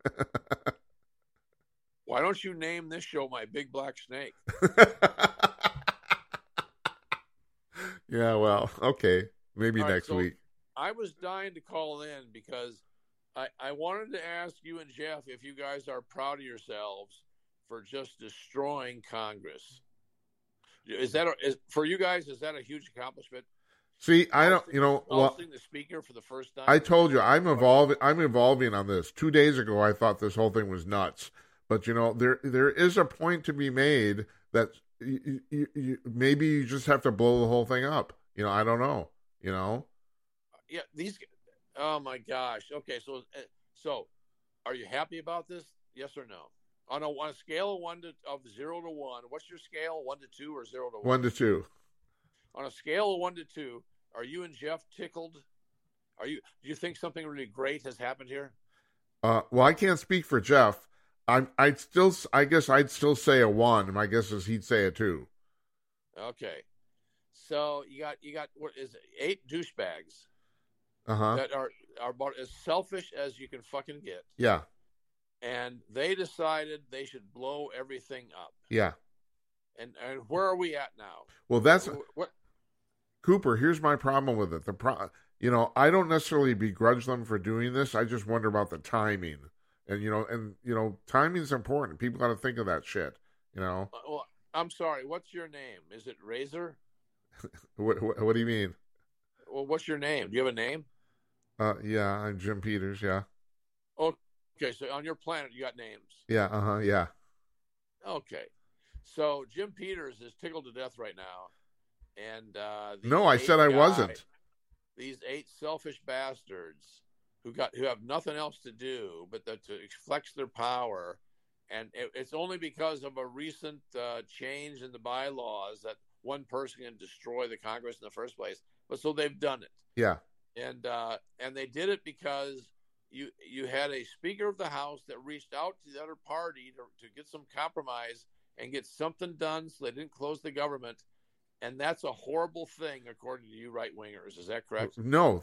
Why don't you name this show My Big Black Snake? Yeah, well, okay. Maybe next week. I was dying to call in because I wanted to ask you and Jeff if you guys are proud of yourselves for just destroying Congress. For you guys, is that a huge accomplishment? See, I don't, you know, ousting the speaker for the first time. I told you I'm evolving on this. 2 days ago, I thought this whole thing was nuts, but you know, there is a point to be made that maybe you just have to blow the whole thing up. You know, I don't know. You know. Yeah. Oh my gosh. Okay. So, are you happy about this? Yes or no? On a scale of 0 to 1, what's your scale? 1 to 2 or 0 to 1? 1 to 2. On a scale of 1 to 2, are you and Jeff tickled? Do you think something really great has happened here? Well, I can't speak for Jeff. I guess I'd still say a 1. My guess is he'd say a 2. Okay. So you got what is it, 8 douchebags that are about as selfish as you can fucking get. Yeah. And they decided they should blow everything up. Yeah. And where are we at now? Well, that's what. Cooper, here's my problem with it. You know, I don't necessarily begrudge them for doing this. I just wonder about the timing. And timing's important. People got to think of that shit. You know. Well, I'm sorry. What's your name? Is it Razor? What do you mean? Well, what's your name? Do you have a name? Yeah, I'm Jim Peters. Yeah. Okay, so on your planet you got names. Yeah. Yeah. Okay, so Jim Peters is tickled to death right now, and no, I said I wasn't. These 8 selfish bastards who have nothing else to do but to flex their power, and it's only because of a recent change in the bylaws that one person can destroy the Congress in the first place. But so they've done it. Yeah. And they did it because you had a Speaker of the House that reached out to the other party to get some compromise and get something done so they didn't close the government. And that's a horrible thing, according to you right wingers. Is that correct? No,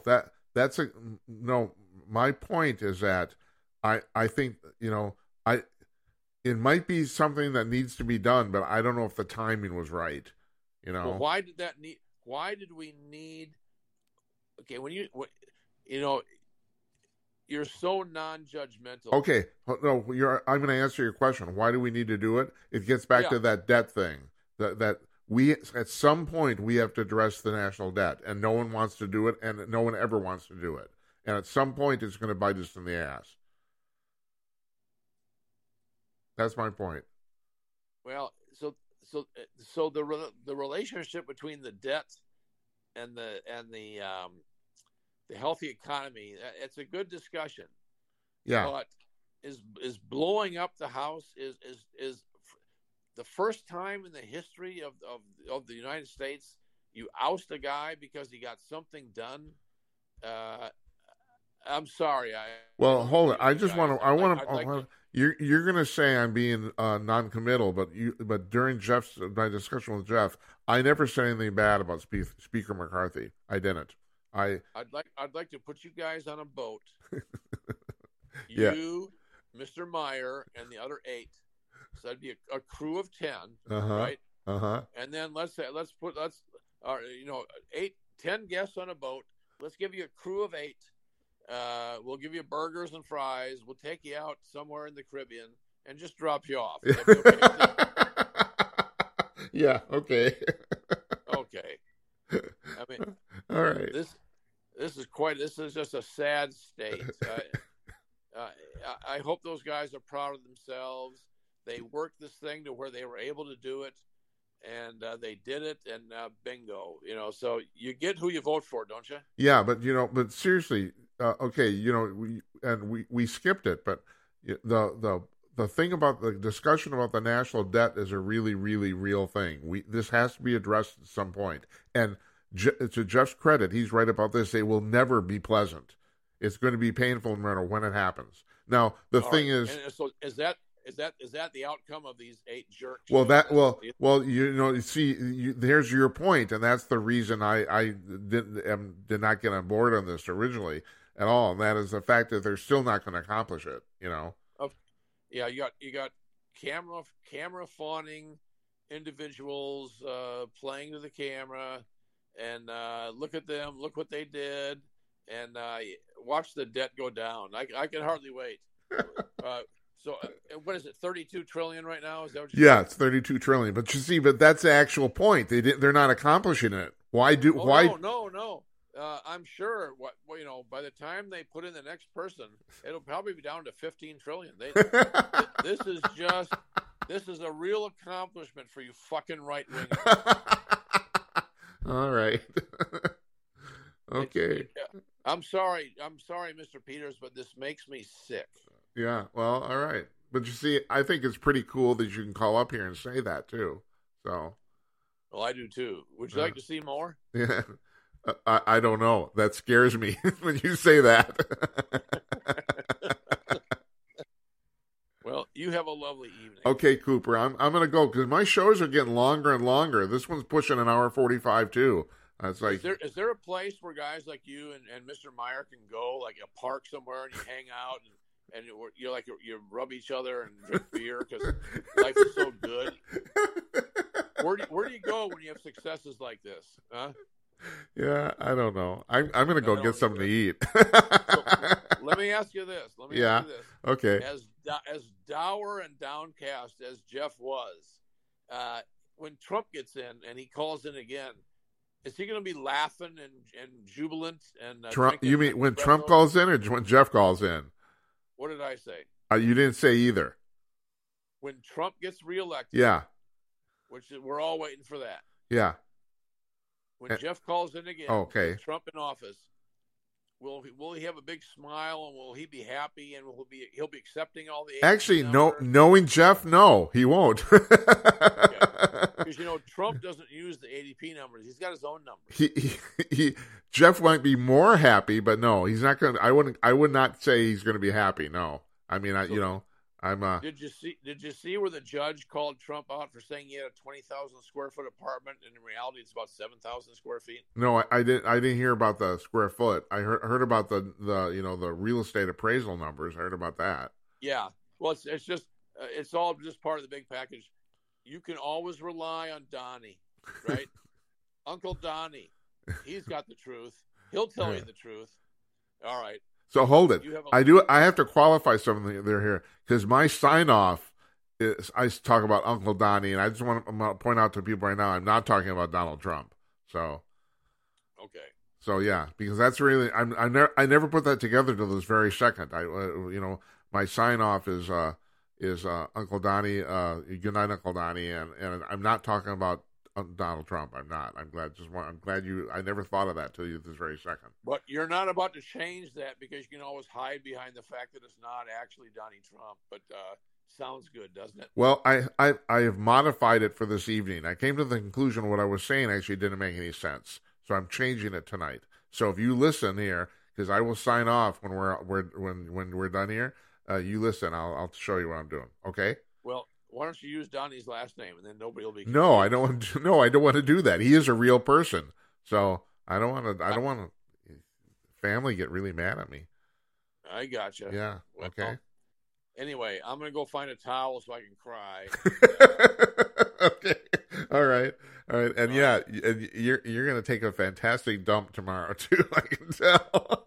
no. My point is that I think, you know, it might be something that needs to be done, but I don't know if the timing was right. You know, well, why did we need? Okay, you're so non-judgmental. Okay, no, I'm going to answer your question. Why do we need to do it? It gets back to that debt thing. That we at some point we have to address the national debt, and no one wants to do it, and no one ever wants to do it. And at some point, it's going to bite us in the ass. That's my point. Well, so the relationship between the debt and the healthy economy, it's a good discussion. Yeah. But is blowing up the house is the first time in the history of the United States you oust a guy because he got something done. I'm sorry. Well, hold it. I just guys. want to. I want I'd like to. to. You're going to say I'm being non-committal, but during my discussion with Jeff, I never said anything bad about Speaker McCarthy. I didn't. I'd like to put you guys on a boat. Yeah. You, Mr. Meyer, and the other 8. So that'd be a crew of 10, Uh-huh. right? Uh-huh. And then let's 10 guests on a boat. Let's give you a crew of 8. We'll give you burgers and fries. We'll take you out somewhere in the Caribbean and just drop you off. That'd be okay? Yeah. Okay. Okay. I mean, all right. This is just a sad state. I hope those guys are proud of themselves. They worked this thing to where they were able to do it, and they did it, and bingo. So you get who you vote for, don't you? Yeah, but seriously, okay, we skipped it, but the thing about the discussion about the national debt is a really, really real thing. This has to be addressed at some point. And to Jeff's credit, he's right about this. They will never be pleasant. It's going to be painful no matter when it happens. Now, the thing is, and so is that the outcome of these 8 jerks? You see, there's your point, and that's the reason I did not get on board on this originally at all, and that is the fact that they're still not going to accomplish it. Yeah, you got camera fawning individuals playing to the camera, and look at them, look what they did, and watch the debt go down. I can hardly wait. So what is it? 32 trillion right now? Is that what you're saying? It's 32 trillion. But you see, that's the actual point. They're not accomplishing it. Why? No. I'm sure. By the time they put in the next person, it'll probably be down to 15 trillion. This is a real accomplishment for you fucking right wingers. All right. Okay. I'm sorry, Mr. Peters, but this makes me sick. Yeah, well, all right. But you see, I think it's pretty cool that you can call up here and say that, too. So. Well, I do, too. Would you like to see more? Yeah. I don't know. That scares me when you say that. Well, you have a lovely evening. Okay, Cooper. I'm going to go because my shows are getting longer and longer. This one's pushing an hour 45, too. It's like, is there a place where guys like you and Mr. Meyer can go, like a park somewhere, and you hang out and you rub each other and drink beer because life is so good? Where do you go when you have successes like this? Huh? Yeah, I don't know. I'm going to go get something to eat. So, let me ask you this. Okay. As dour and downcast as Jeff was, when Trump gets in and he calls in again, is he going to be laughing and jubilant? And Trump? You mean when Trump calls in, or when Jeff calls in? What did I say? You didn't say either. When Trump gets reelected. Yeah. Which we're all waiting for that. Yeah. When Jeff calls in again, okay. with Trump in office, will he have a big smile, and will he be happy, and he'll be accepting all the? Actually, knowing Jeff, no, he won't. Because Trump doesn't use the ADP numbers; he's got his own numbers. Jeff might be more happy, but no, he's not going. I would not say he's going to be happy. No, I mean, I'm. Did you see where the judge called Trump out for saying he had a 20,000 square foot apartment, and in reality it's about 7,000 square feet? No, I didn't hear about the square foot. I heard about the the real estate appraisal numbers. I heard about that. Yeah, well, it's just it's all just part of the big package. You can always rely on Donnie, right? Uncle Donnie, he's got the truth. He'll tell you the truth. All right. So hold it. I have to qualify something there here because my sign off is I talk about Uncle Donnie, and I just want to point out to people right now I'm not talking about Donald Trump. So okay. So yeah, because that's really I never put that together till this very second. My sign off is Uncle Donnie. Good night, Uncle Donnie, and I'm not talking about Donald Trump. I'm not. I'm glad you. I never thought of that till you this very second. But you're not about to change that because you can always hide behind the fact that it's not actually Donnie Trump. But sounds good, doesn't it? Well, I have modified it for this evening. I came to the conclusion what I was saying actually didn't make any sense, so I'm changing it tonight. So if you listen here, because I will sign off when we're done here. You listen. I'll show you what I'm doing. Okay. Well, why don't you use Donnie's last name and then nobody will be confused. No, I don't want to. No, I don't want to do that. He is a real person, so I don't want to. I don't want to. Family get really mad at me. I gotcha. Yeah. Well, Okay. Anyway, I'm gonna go find a towel so I can cry. Okay. All right. And yeah, and you're gonna take a fantastic dump tomorrow too. I can tell.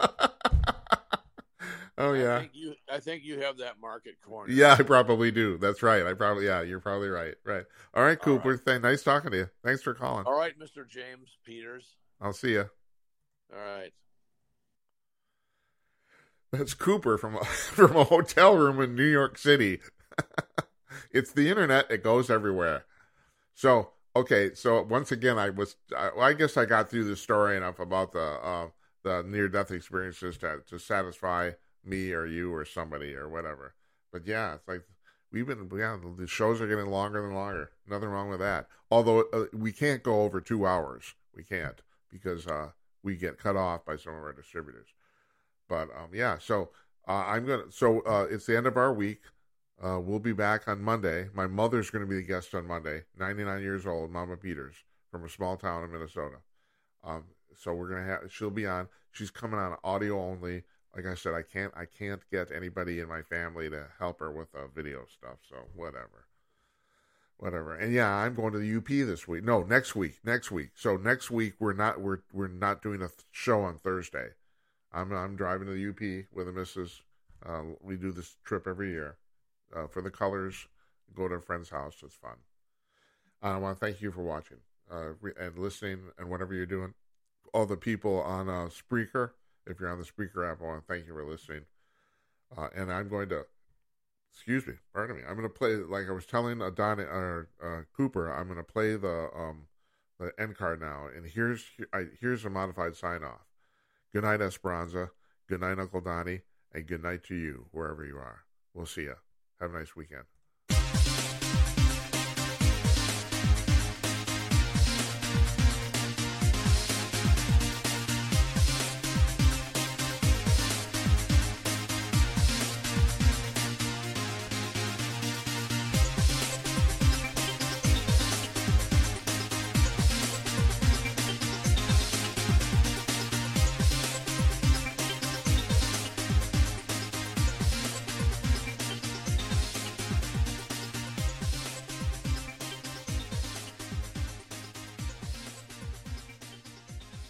Oh yeah. I think you have that market cornered. Yeah, I probably do. That's right. You're probably right. Right. All right, Cooper. All right. Nice talking to you. Thanks for calling. All right, Mr. James Peters. I'll see you. All right. That's Cooper from a hotel room in New York City. It's the internet. It goes everywhere. So, okay. So once again, I guess I got through the story enough about the near-death experiences to satisfy me or you or somebody or whatever. But yeah, it's like the shows are getting longer and longer. Nothing wrong with that. Although we can't go over 2 hours. We can't because we get cut off by some of our distributors. But yeah, so it's the end of our week. We'll be back on Monday. My mother's going to be the guest on Monday. 99 years old, Mama Peters from a small town in Minnesota. So she'll be on. She's coming on audio only. Like I said, I can't get anybody in my family to help her with video stuff. So whatever. And yeah, I'm going to the UP this week. No, next week. So next week we're not doing a show on Thursday. I'm driving to the UP with the missus. We do this trip every year for the colors. Go to a friend's house. It's fun. I want to thank you for watching and listening and whatever you're doing. All the people on Spreaker, if you're on the Spreaker app, I want to thank you for listening. And I'm going to, pardon me. I'm going to play, like I was telling Cooper, I'm going to play the end card now. And here's a modified sign off. Good night, Esperanza. Good night, Uncle Donnie. And good night to you, wherever you are. We'll see you. Have a nice weekend.